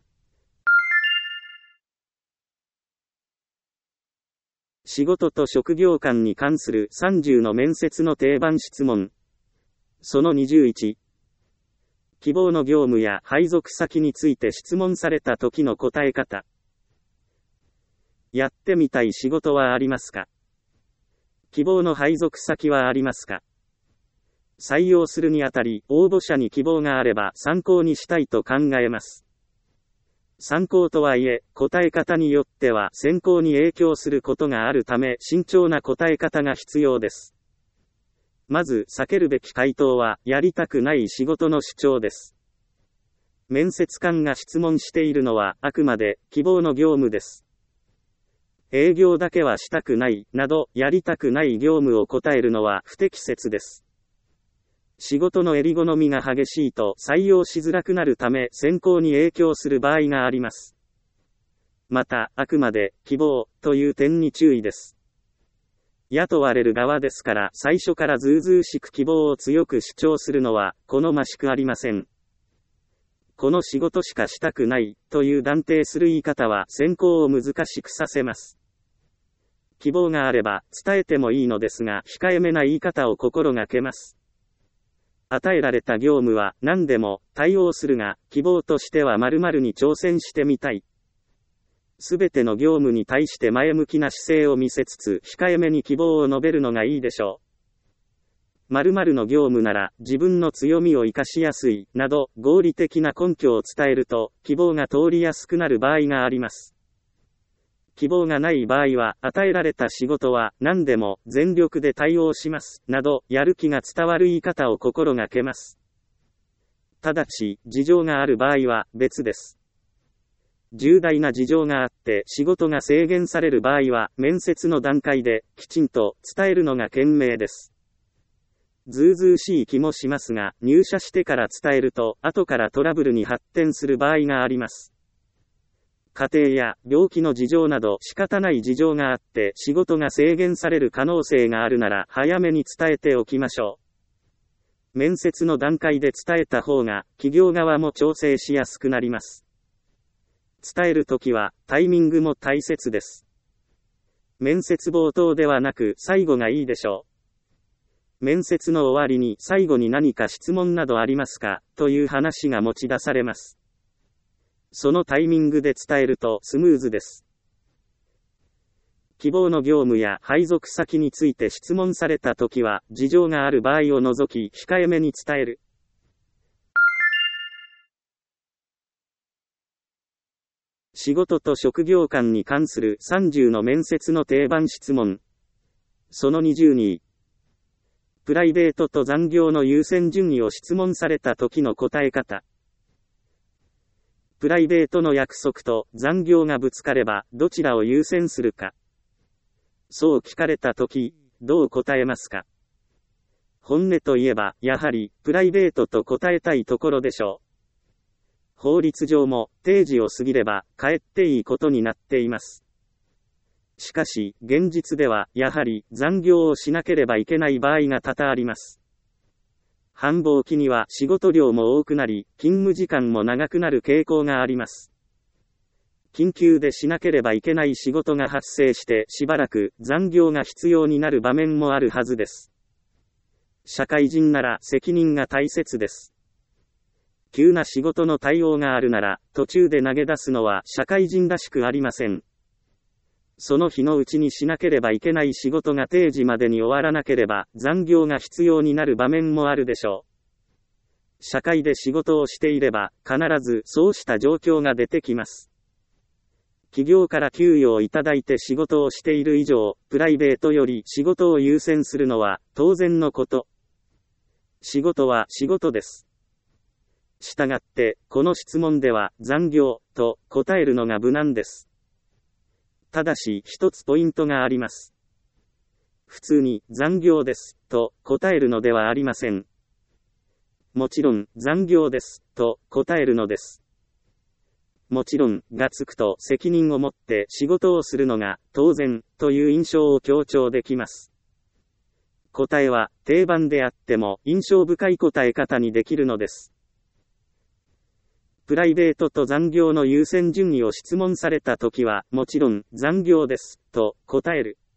仕事と職業観に関するさんじゅうの面接の定番質問。そのにじゅういち。希望の業務や配属先について質問された時の答え方。やってみたい仕事はありますか？希望の配属先はありますか？採用するにあたり、応募者に希望があれば参考にしたいと考えます。参考とはいえ、答え方によっては選考に影響することがあるため慎重な答え方が必要です。まず避けるべき回答は、やりたくない仕事の主張です。面接官が質問しているのは、あくまで希望の業務です。営業だけはしたくない、など、やりたくない業務を答えるのは不適切です。仕事の襟好みが激しいと採用しづらくなるため、選考に影響する場合があります。また、あくまで希望という点に注意です。雇われる側ですから最初からずうずうしく希望を強く主張するのは好ましくありません。この仕事しかしたくないという断定する言い方は選考を難しくさせます。希望があれば伝えてもいいのですが控えめな言い方を心がけます。与えられた業務は何でも対応するが希望としては〇〇に挑戦してみたい。すべての業務に対して前向きな姿勢を見せつつ、控えめに希望を述べるのがいいでしょう。〇〇の業務なら、自分の強みを活かしやすい、など、合理的な根拠を伝えると、希望が通りやすくなる場合があります。希望がない場合は、与えられた仕事は、何でも、全力で対応します、など、やる気が伝わる言い方を心がけます。ただし、事情がある場合は、別です。重大な事情があって仕事が制限される場合は面接の段階できちんと伝えるのが賢明です。ずうずうしい気もしますが入社してから伝えると後からトラブルに発展する場合があります。家庭や病気の事情など仕方ない事情があって仕事が制限される可能性があるなら早めに伝えておきましょう。面接の段階で伝えた方が企業側も調整しやすくなります。伝えるときはタイミングも大切です。面接冒頭ではなく最後がいいでしょう。面接の終わりに最後に何か質問などありますかという話が持ち出されます。そのタイミングで伝えるとスムーズです。 希望の業務や配属先について質問されたときは、事情がある場合を除き控えめに伝える。仕事と職業観に関するさんじゅうの面接の定番質問。そのにじゅうに。プライベートと残業の優先順位を質問された時の答え方。プライベートの約束と残業がぶつかればどちらを優先するか。そう聞かれた時、どう答えますか。本音といえば、やはりプライベートと答えたいところでしょう。法律上も定時を過ぎれば帰っていいことになっています。しかし、現実ではやはり残業をしなければいけない場合が多々あります。繁忙期には仕事量も多くなり、勤務時間も長くなる傾向があります。緊急でしなければいけない仕事が発生してしばらく残業が必要になる場面もあるはずです。社会人なら責任が大切です。急な仕事の対応があるなら、途中で投げ出すのは社会人らしくありません。その日のうちにしなければいけない仕事が定時までに終わらなければ残業が必要になる場面もあるでしょう。社会で仕事をしていれば必ずそうした状況が出てきます。企業から給与をいただいて仕事をしている以上、プライベートより仕事を優先するのは当然のこと。仕事は仕事です。したがって、この質問では残業と答えるのが無難です。ただし一つポイントがあります。普通に残業ですと答えるのではありません。もちろん残業ですと答えるのです。もちろんがつくと責任を持って仕事をするのが当然という印象を強調できます。答えは定番であっても印象深い答え方にできるのです。プライベートと残業の優先順位を質問されたときは、もちろん残業ですと答える。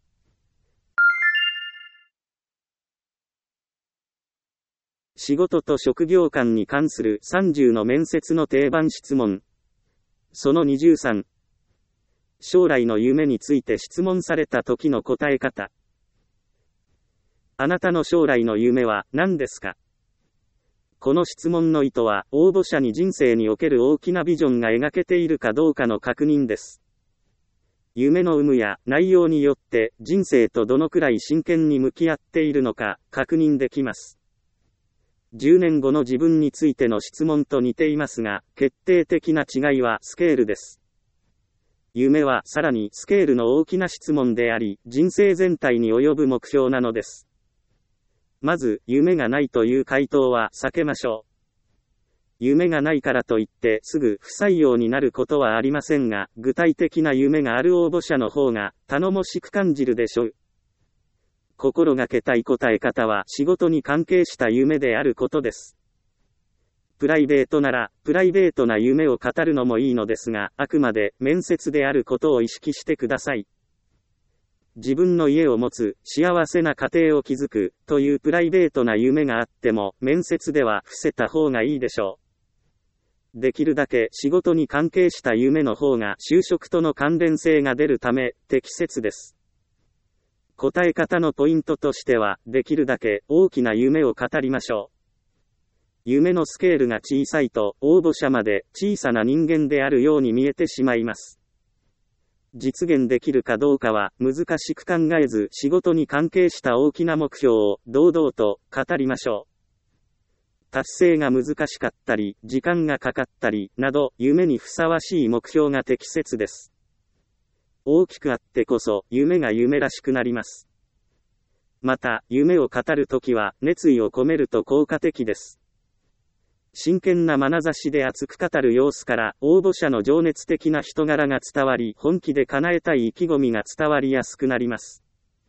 仕事と職業観に関するさんじゅうの面接の定番質問。そのにじゅうさん。将来の夢について質問されたときの答え方。あなたの将来の夢は何ですか？この質問の意図は、応募者に人生における大きなビジョンが描けているかどうかの確認です。夢の有無や内容によって、人生とどのくらい真剣に向き合っているのか、確認できます。じゅうねんごの自分についての質問と似ていますが、決定的な違いはスケールです。夢はさらにスケールの大きな質問であり、人生全体に及ぶ目標なのです。まず、夢がないという回答は避けましょう。夢がないからといってすぐ不採用になることはありませんが、具体的な夢がある応募者の方が頼もしく感じるでしょう。心がけたい答え方は仕事に関係した夢であることです。プライベートなら、プライベートな夢を語るのもいいのですが、あくまで面接であることを意識してください。自分の家を持つ、幸せな家庭を築く、というプライベートな夢があっても、面接では伏せた方がいいでしょう。できるだけ仕事に関係した夢の方が就職との関連性が出るため、適切です。答え方のポイントとしては、できるだけ大きな夢を語りましょう。夢のスケールが小さいと、応募者まで小さな人間であるように見えてしまいます。実現できるかどうかは難しく考えず、仕事に関係した大きな目標を堂々と語りましょう。達成が難しかったり、時間がかかったり、など、夢にふさわしい目標が適切です。大きくあってこそ、夢が夢らしくなります。また、夢を語るときは、熱意を込めると効果的です。真剣な眼差しで熱く語る様子から、応募者の情熱的な人柄が伝わり、本気で叶えたい意気込みが伝わりやすくなります。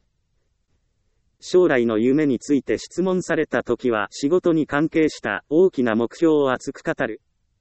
将来の夢について質問されたときは、仕事に関係した大きな目標を熱く語る。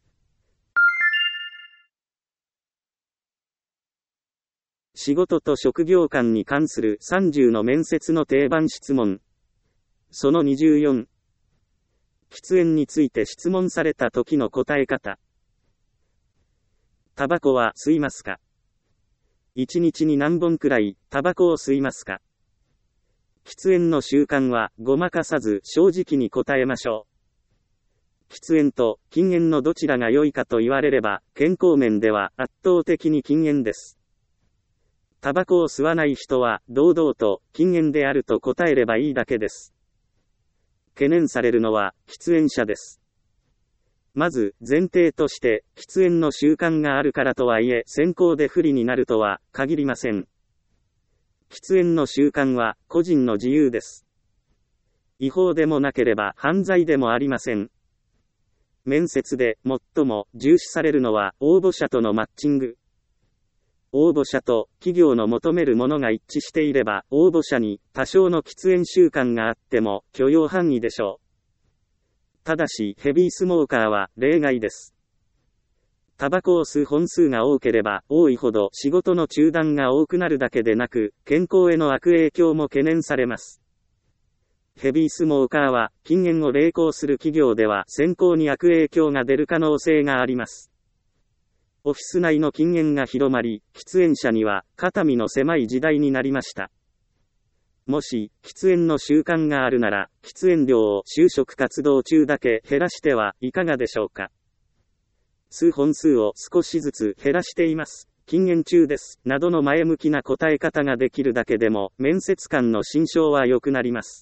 仕事と職業観に関するさんじゅうの面接の定番質問。そのにじゅうよん。喫煙について質問された時の答え方。タバコは吸いますか？ 一日に何本くらい、タバコを吸いますか？喫煙の習慣は、ごまかさず正直に答えましょう。喫煙と禁煙のどちらが良いかと言われれば、健康面では圧倒的に禁煙です。タバコを吸わない人は、堂々と禁煙であると答えればいいだけです。懸念されるのは、喫煙者です。まず、前提として、喫煙の習慣があるからとはいえ、先行で不利になるとは、限りません。喫煙の習慣は、個人の自由です。違法でもなければ、犯罪でもありません。面接で、最も重視されるのは、応募者とのマッチング。応募者と企業の求めるものが一致していれば、応募者に多少の喫煙習慣があっても許容範囲でしょう。ただし、ヘビースモーカーは例外です。タバコを吸う本数が多ければ多いほど仕事の中断が多くなるだけでなく、健康への悪影響も懸念されます。ヘビースモーカーは、禁煙を励行する企業では先行に悪影響が出る可能性があります。オフィス内の禁煙が広まり、喫煙者には肩身の狭い時代になりました。もし、喫煙の習慣があるなら、喫煙量を就職活動中だけ減らしてはいかがでしょうか。吸う本数を少しずつ減らしています。禁煙中です。などの前向きな答え方ができるだけでも、面接官の心象は良くなります。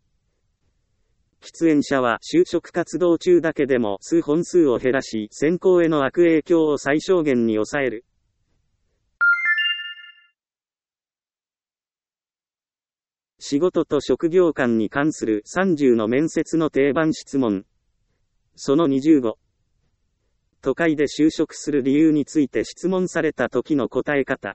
喫煙者は就職活動中だけでも吸う本数を減らし、先行への悪影響を最小限に抑える。仕事と職業観に関するさんじゅうの面接の定番質問。そのにじゅうご。都会で就職する理由について質問された時の答え方。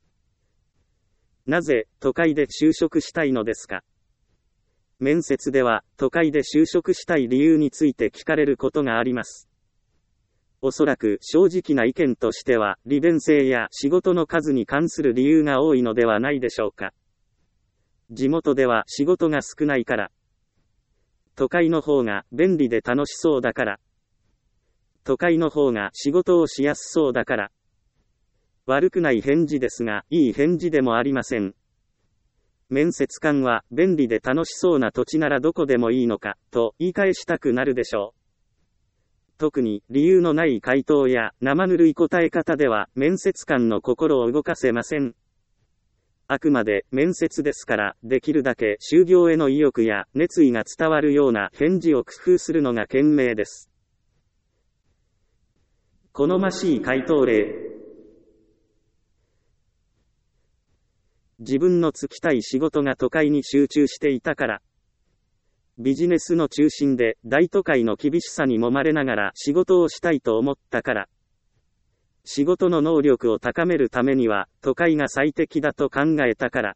なぜ都会で就職したいのですか？面接では都会で就職したい理由について聞かれることがあります。おそらく正直な意見としては利便性や仕事の数に関する理由が多いのではないでしょうか。地元では仕事が少ないから。都会の方が便利で楽しそうだから。都会の方が仕事をしやすそうだから。悪くない返事ですが、いい返事でもありません。面接官は便利で楽しそうな土地ならどこでもいいのか、と言い返したくなるでしょう。特に理由のない回答や生ぬるい答え方では面接官の心を動かせません。あくまで面接ですから、できるだけ就業への意欲や熱意が伝わるような返事を工夫するのが賢明です。好ましい回答例。自分の就きたい仕事が都会に集中していたから。ビジネスの中心で大都会の厳しさに揉まれながら仕事をしたいと思ったから。仕事の能力を高めるためには都会が最適だと考えたから。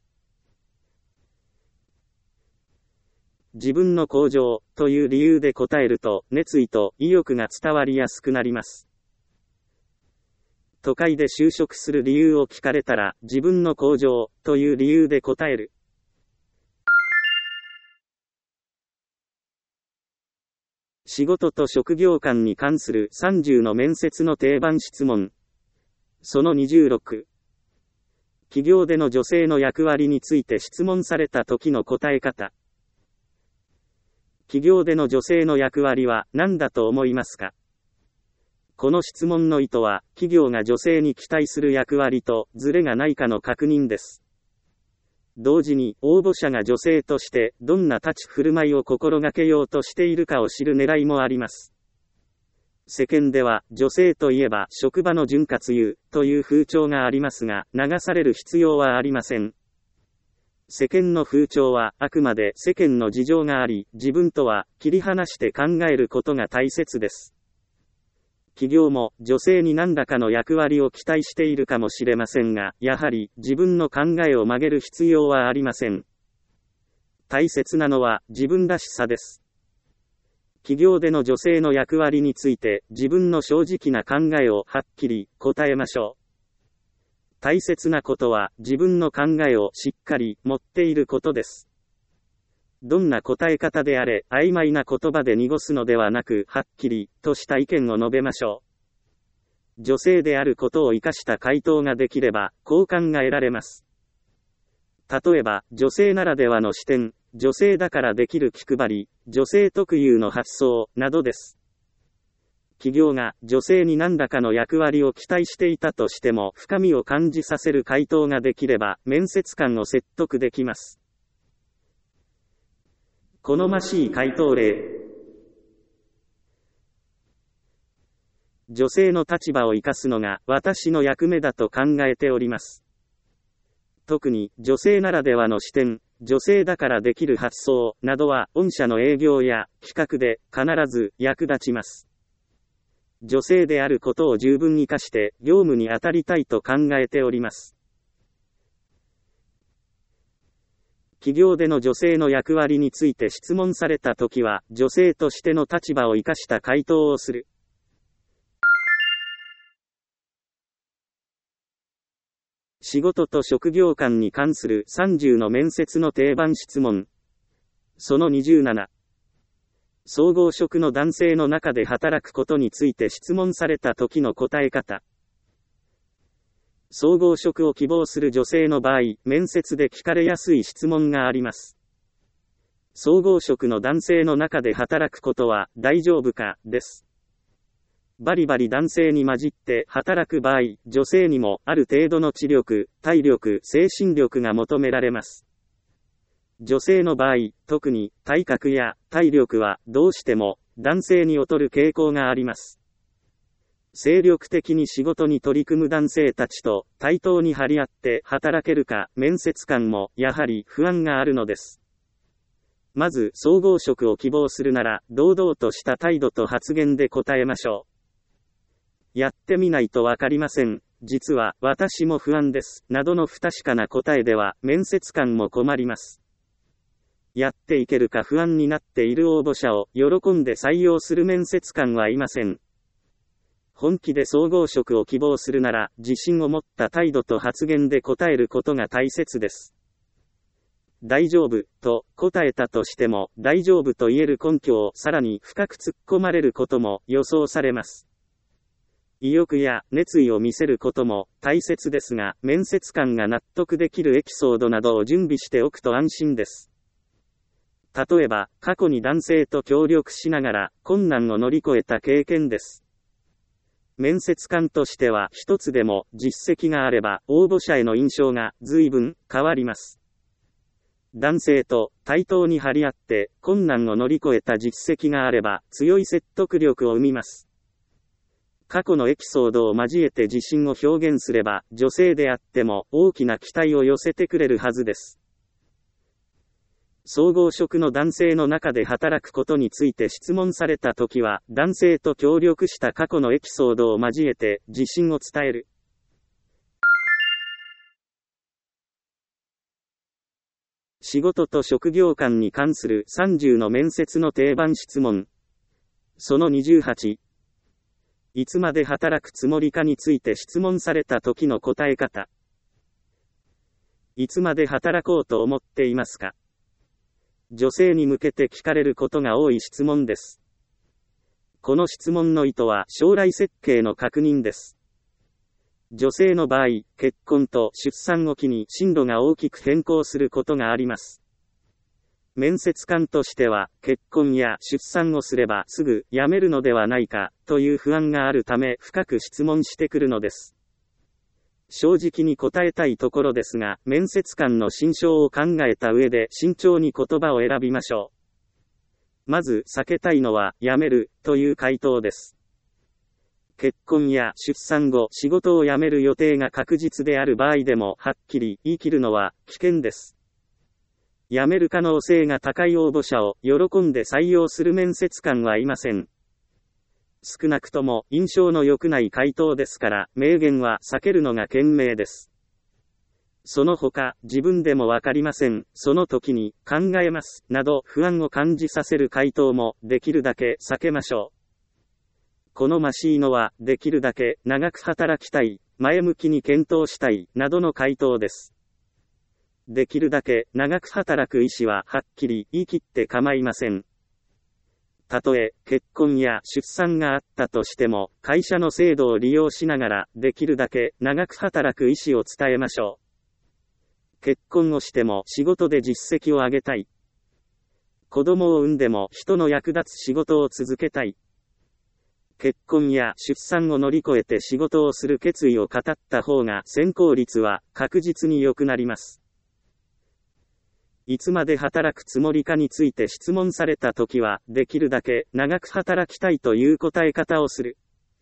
自分の向上という理由で答えると熱意と意欲が伝わりやすくなります。都会で就職する理由を聞かれたら自分の向上という理由で答える。仕事と職業観に関するさんじゅうの面接の定番質問。そのにじゅうろく。企業での女性の役割について質問された時の答え方。企業での女性の役割は何だと思いますか？この質問の意図は、企業が女性に期待する役割とズレがないかの確認です。同時に、応募者が女性としてどんな立ち振る舞いを心がけようとしているかを知る狙いもあります。世間では、女性といえば職場の潤滑油という風潮がありますが、流される必要はありません。世間の風潮はあくまで世間の事情があり、自分とは切り離して考えることが大切です。企業も女性に何らかの役割を期待しているかもしれませんが、やはり自分の考えを曲げる必要はありません。大切なのは自分らしさです。企業での女性の役割について自分の正直な考えをはっきり答えましょう。大切なことは自分の考えをしっかり持っていることです。どんな答え方であれ、曖昧な言葉で濁すのではなく、はっきりとした意見を述べましょ女性であることを生かした回答ができれば、好感が得られます。例えば、女性ならではの視点、女性だからできる気配り、女性特有の発想、などです。企業が女性に何らかの役割を期待していたとしても深みを感じさせる回答ができれば面接官を説得できます。好ましい回答例。女性の立場を生かすのが私の役目だと考えております。特に女性ならではの視点、女性だからできる発想などは御社の営業や企画で必ず役立ちます。女性であることを十分活かして業務に当たりたいと考えております。企業での女性の役割について質問されたときは、女性としての立場を生かした回答をする。仕事と職業観に関するさんじゅうの面接の定番質問。そのにじゅうなな。総合職の男性の中で働くことについて質問された時の答え方。総合職を希望する女性の場合、面接で聞かれやすい質問があります。総合職の男性の中で働くことは大丈夫か、です。バリバリ男性に混じって働く場合、女性にもある程度の知力、体力、精神力が求められます。女性の場合、特に体格や体力はどうしても男性に劣る傾向があります。精力的に仕事に取り組む男性たちと対等に張り合って働けるか、面接官もやはり不安があるのです。まず総合職を希望するなら、堂々とした態度と発言で答えましょう。やってみないとわかりません。実は私も不安です。などの不確かな答えでは面接官も困ります。やっていけるか不安になっている応募者を喜んで採用する面接官はいません。本気で総合職を希望するなら、自信を持った態度と発言で答えることが大切です。大丈夫と答えたとしても、大丈夫と言える根拠をさらに深く突っ込まれることも予想されます。意欲や熱意を見せることも大切ですが、面接官が納得できるエピソードなどを準備しておくと安心です。例えば、過去に男性と協力しながら困難を乗り越えた経験です。面接官としては一つでも実績があれば応募者への印象が随分変わります。男性と対等に張り合って困難を乗り越えた実績があれば強い説得力を生みます。過去のエピソードを交えて自信を表現すれば女性であっても大きな期待を寄せてくれるはずです。総合職の男性の中で働くことについて質問されたときは、男性と協力した過去のエピソードを交えて自信を伝える。仕事と職業観に関するさんじゅうの面接の定番質問。そのにじゅうはち。いつまで働くつもりかについて質問された時の答え方。いつまで働こうと思っていますか？女性に向けて聞かれることが多い質問です。この質問の意図は将来設計の確認です。女性の場合、結婚と出産を機に進路が大きく変更することがあります。面接官としては、結婚や出産をすればすぐ辞めるのではないかという不安があるため深く質問してくるのです。正直に答えたいところですが、面接官の心象を考えた上で慎重に言葉を選びましょう。まず避けたいのは辞めるという回答です。結婚や出産後、仕事を辞める予定が確実である場合でもはっきり言い切るのは危険です。辞める可能性が高い応募者を喜んで採用する面接官はいません。少なくとも印象の良くない回答ですから、明言は避けるのが賢明です。その他、自分でもわかりません、その時に考えます、など不安を感じさせる回答もできるだけ避けましょう。好ましいのは、できるだけ長く働きたい、前向きに検討したい、などの回答です。できるだけ長く働く意思ははっきり言い切って構いません。 たとえ結婚や出産があったとしても、会社の制度を利用しながら、できるだけ長く働く意思を伝えましょう。結婚をしても仕事で実績を上げたい。子供を産んでも人の役立つ仕事を続けたい。結婚や出産を乗り越えて仕事をする決意を語った方が選考率は確実に良くなります。いつまで働くつもりかについて質問されたときは、できるだけ長く働きたいという答え方をする。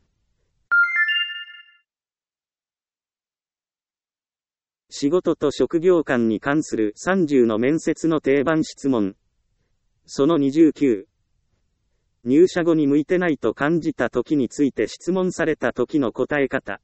仕事と職業観に関するさんじゅうの面接の定番質問。そのにじゅうきゅう。入社後に向いてないと感じた時について質問された時の答え方。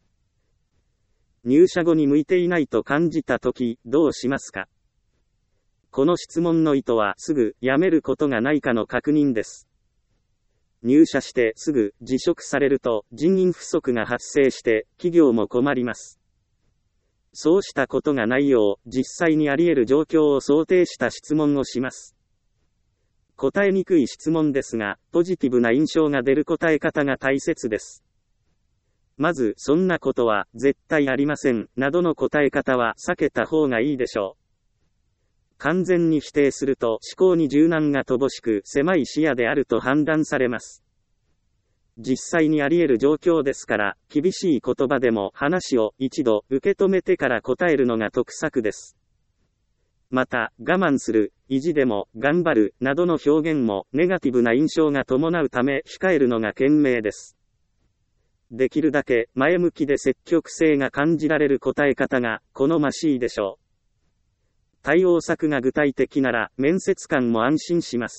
入社後に向いていないと感じた時、どうしますか？この質問の意図はすぐ辞めることがないかの確認です。入社してすぐ辞職されると人員不足が発生して企業も困ります。そうしたことがないよう実際にあり得る状況を想定した質問をします。答えにくい質問ですが、ポジティブな印象が出る答え方が大切です。まず、そんなことは絶対ありません、などの答え方は避けた方がいいでしょう。完全に否定すると思考に柔軟が乏しく狭い視野であると判断されます。実際にあり得る状況ですから、厳しい言葉でも話を一度受け止めてから答えるのが得策です。また、我慢する、意地でも、頑張る、などの表現も、ネガティブな印象が伴うため、控えるのが賢明です。できるだけ、前向きで積極性が感じられる答え方が、好ましいでしょう。対応策が具体的なら、面接官も安心します。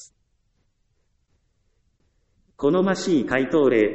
好ましい回答例。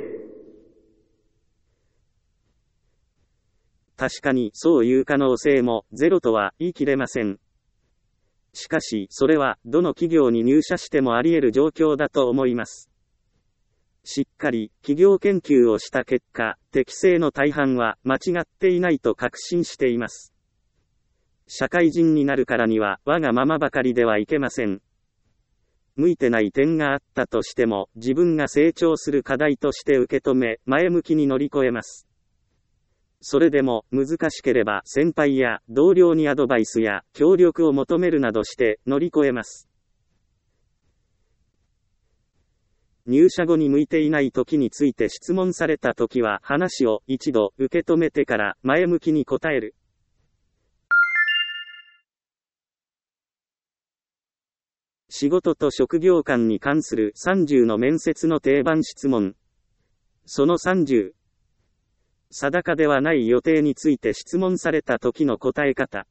確かに、そういう可能性も、ゼロとは言い切れません。しかし、それは、どの企業に入社してもあり得る状況だと思います。しっかり、企業研究をした結果、適正の大半は、間違っていないと確信しています。社会人になるからには、我がままばかりではいけません。向いてない点があったとしても、自分が成長する課題として受け止め、前向きに乗り越えます。それでも、難しければ先輩や同僚にアドバイスや協力を求めるなどして乗り越えます。入社後に向いていない時について質問された時は話を一度受け止めてから前向きに答える。仕事と職業観に関するさんじゅうの面接の定番質問。そのさんじゅう。定かではない予定について質問された時の答え方。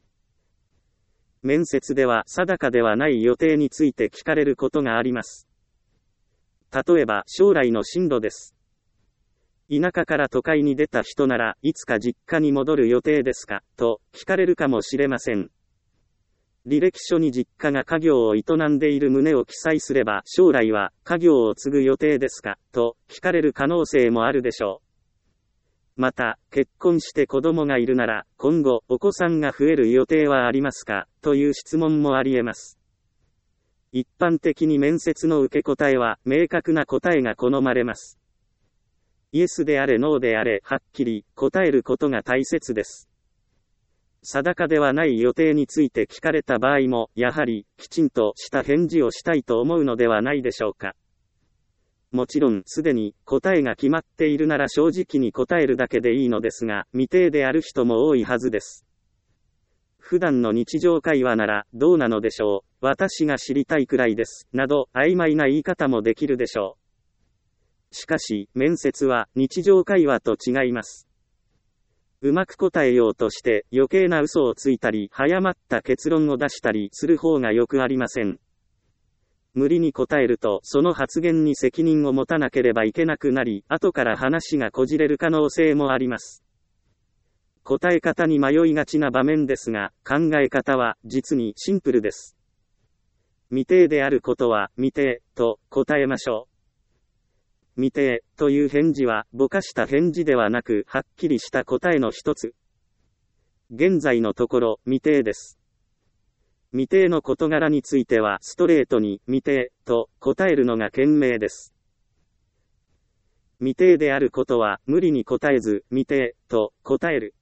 面接では定かではない予定について聞かれることがあります。例えば将来の進路です。田舎から都会に出た人ならいつか実家に戻る予定ですかと聞かれるかもしれません。履歴書に実家が家業を営んでいる旨を記載すれば将来は家業を継ぐ予定ですかと聞かれる可能性もあるでしょう。また、結婚して子供がいるなら、今後、お子さんが増える予定はありますかという質問もあり得ます。一般的に面接の受け答えは、明確な答えが好まれます。イエスであれノーであれ、はっきり答えることが大切です。定かではない予定について聞かれた場合も、やはり、きちんとした返事をしたいと思うのではないでしょうか。もちろん、すでに答えが決まっているなら正直に答えるだけでいいのですが、未定である人も多いはずです。普段の日常会話なら、どうなのでしょう、私が知りたいくらいです、など、曖昧な言い方もできるでしょう。しかし、面接は日常会話と違います。うまく答えようとして余計な嘘をついたり、早まった結論を出したりする方がよくありません。無理に答えると、その発言に責任を持たなければいけなくなり、後から話がこじれる可能性もあります。答え方に迷いがちな場面ですが、考え方は実にシンプルです。未定であることは未定と答えましょう。未定という返事はぼかした返事ではなく、はっきりした答えの一つ。現在のところ未定です。 未定の事柄についてはストレートに未定と答えるのが賢明です。未定であることは無理に答えず未定と答える。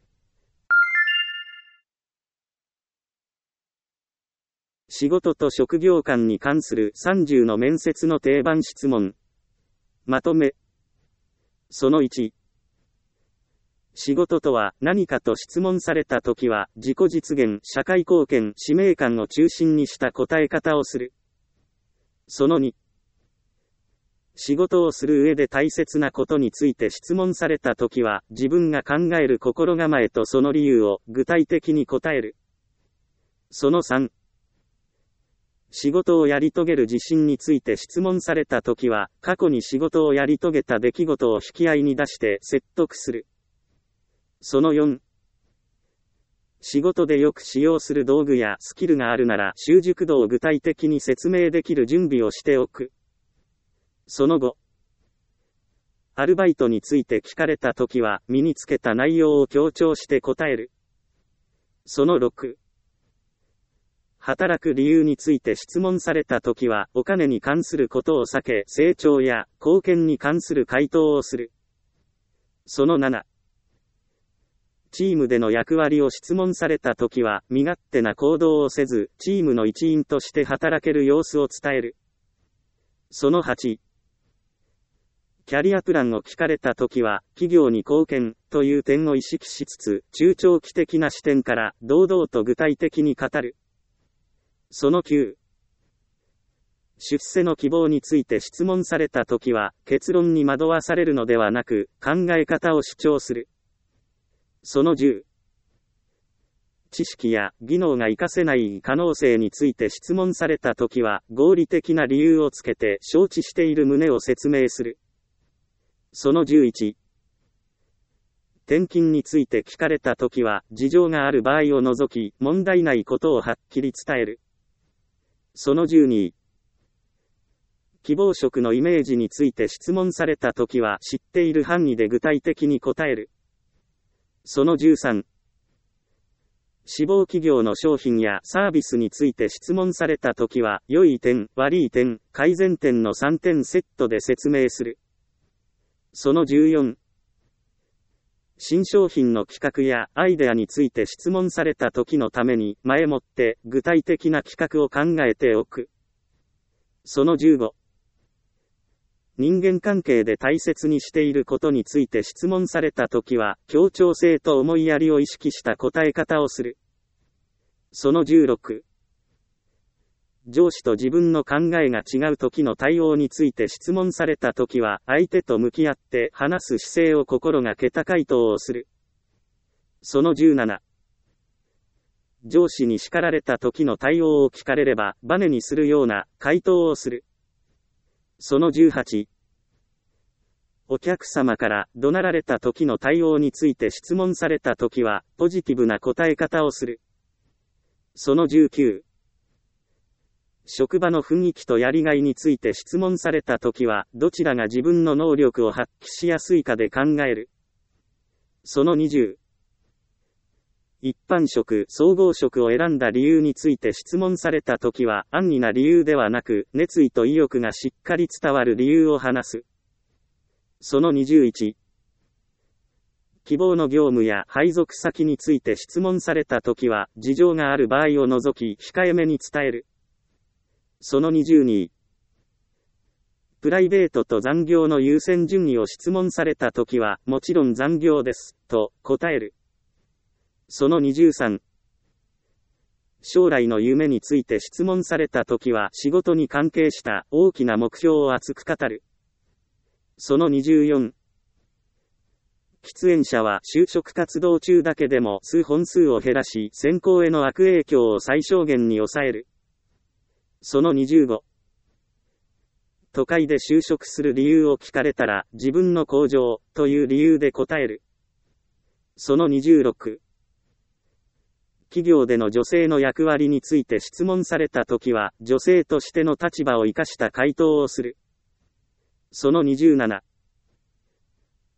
仕事と職業観に関するさんじゅうの面接の定番質問。まとめ。そのいち。仕事とは何かと質問されたときは、自己実現、社会貢献、使命感を中心にした答え方をする。そのに。仕事をする上で大切なことについて質問されたときは、自分が考える心構えとその理由を具体的に答える。そのさん。仕事をやり遂げる自信について質問されたときは、過去に仕事をやり遂げた出来事を引き合いに出して説得する。そのよん。仕事でよく使用する道具やスキルがあるなら習熟度を具体的に説明できる準備をしておく。そのご。アルバイトについて聞かれたときは身につけた内容を強調して答える。そのろく。働く理由について質問されたときはお金に関することを避け成長や貢献に関する回答をする。そのなな。チームでの役割を質問されたときは、身勝手な行動をせず、チームの一員として働ける様子を伝える。そのはち。キャリアプランを聞かれたときは、企業に貢献という点を意識しつつ、中長期的な視点から堂々と具体的に語る。そのきゅう。出世の希望について質問されたときは、結論に惑わされるのではなく、考え方を主張する。そのじゅう。知識や技能が活かせない可能性について質問されたときは、合理的な理由をつけて承知している旨を説明する。そのじゅういち。転勤について聞かれたときは、事情がある場合を除き、問題ないことをはっきり伝える。そのじゅうに。希望職のイメージについて質問されたときは、知っている範囲で具体的に答える。そのじゅうさん。志望企業の商品やサービスについて質問されたときは、良い点、悪い点、改善点のさんてんセットで説明する。そのじゅうよん。新商品の企画やアイデアについて質問されたときのために、前もって具体的な企画を考えておく。そのじゅうご。人間関係で大切にしていることについて質問されたときは、協調性と思いやりを意識した答え方をする。そのじゅうろく。上司と自分の考えが違うときの対応について質問されたときは、相手と向き合って話す姿勢を心がけた回答をする。そのじゅうなな。上司に叱られたときの対応を聞かれれば、バネにするような回答をする。そのじゅうはち。お客様から怒鳴られた時の対応について質問された時は、ポジティブな答え方をする。そのじゅうきゅう。職場の雰囲気とやりがいについて質問された時は、どちらが自分の能力を発揮しやすいかで考える。そのにじゅう。一般職、総合職を選んだ理由について質問されたときは、安易な理由ではなく、熱意と意欲がしっかり伝わる理由を話す。そのにじゅういち。希望の業務や配属先について質問されたときは、事情がある場合を除き、控えめに伝える。そのにじゅうに。プライベートと残業の優先順位を質問されたときは、もちろん残業です、と答える。そのにじゅうさん。将来の夢について質問されたときは仕事に関係した大きな目標を熱く語る。そのにじゅうよん。喫煙者は就職活動中だけでも数本数を減らし選考への悪影響を最小限に抑える。そのにじゅうご。都会で就職する理由を聞かれたら自分の向上という理由で答える。そのにじゅうろく。企業での女性の役割について質問されたときは、女性としての立場を生かした回答をする。そのにじゅうなな。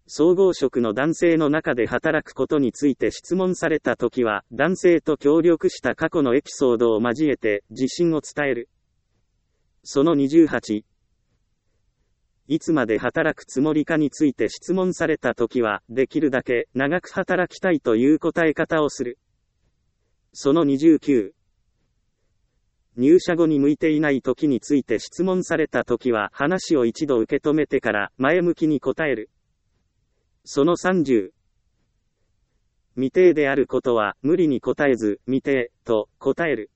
総合職の男性の中で働くことについて質問されたときは、男性と協力した過去のエピソードを交えて自信を伝える。そのにじゅうはち。いつまで働くつもりかについて質問されたときは、できるだけ長く働きたいという答え方をする。そのにじゅうきゅう。入社後に向いていないときについて質問されたときは、話を一度受け止めてから前向きに答える。そのさんじゅう。未定であることは無理に答えず、未定と答える。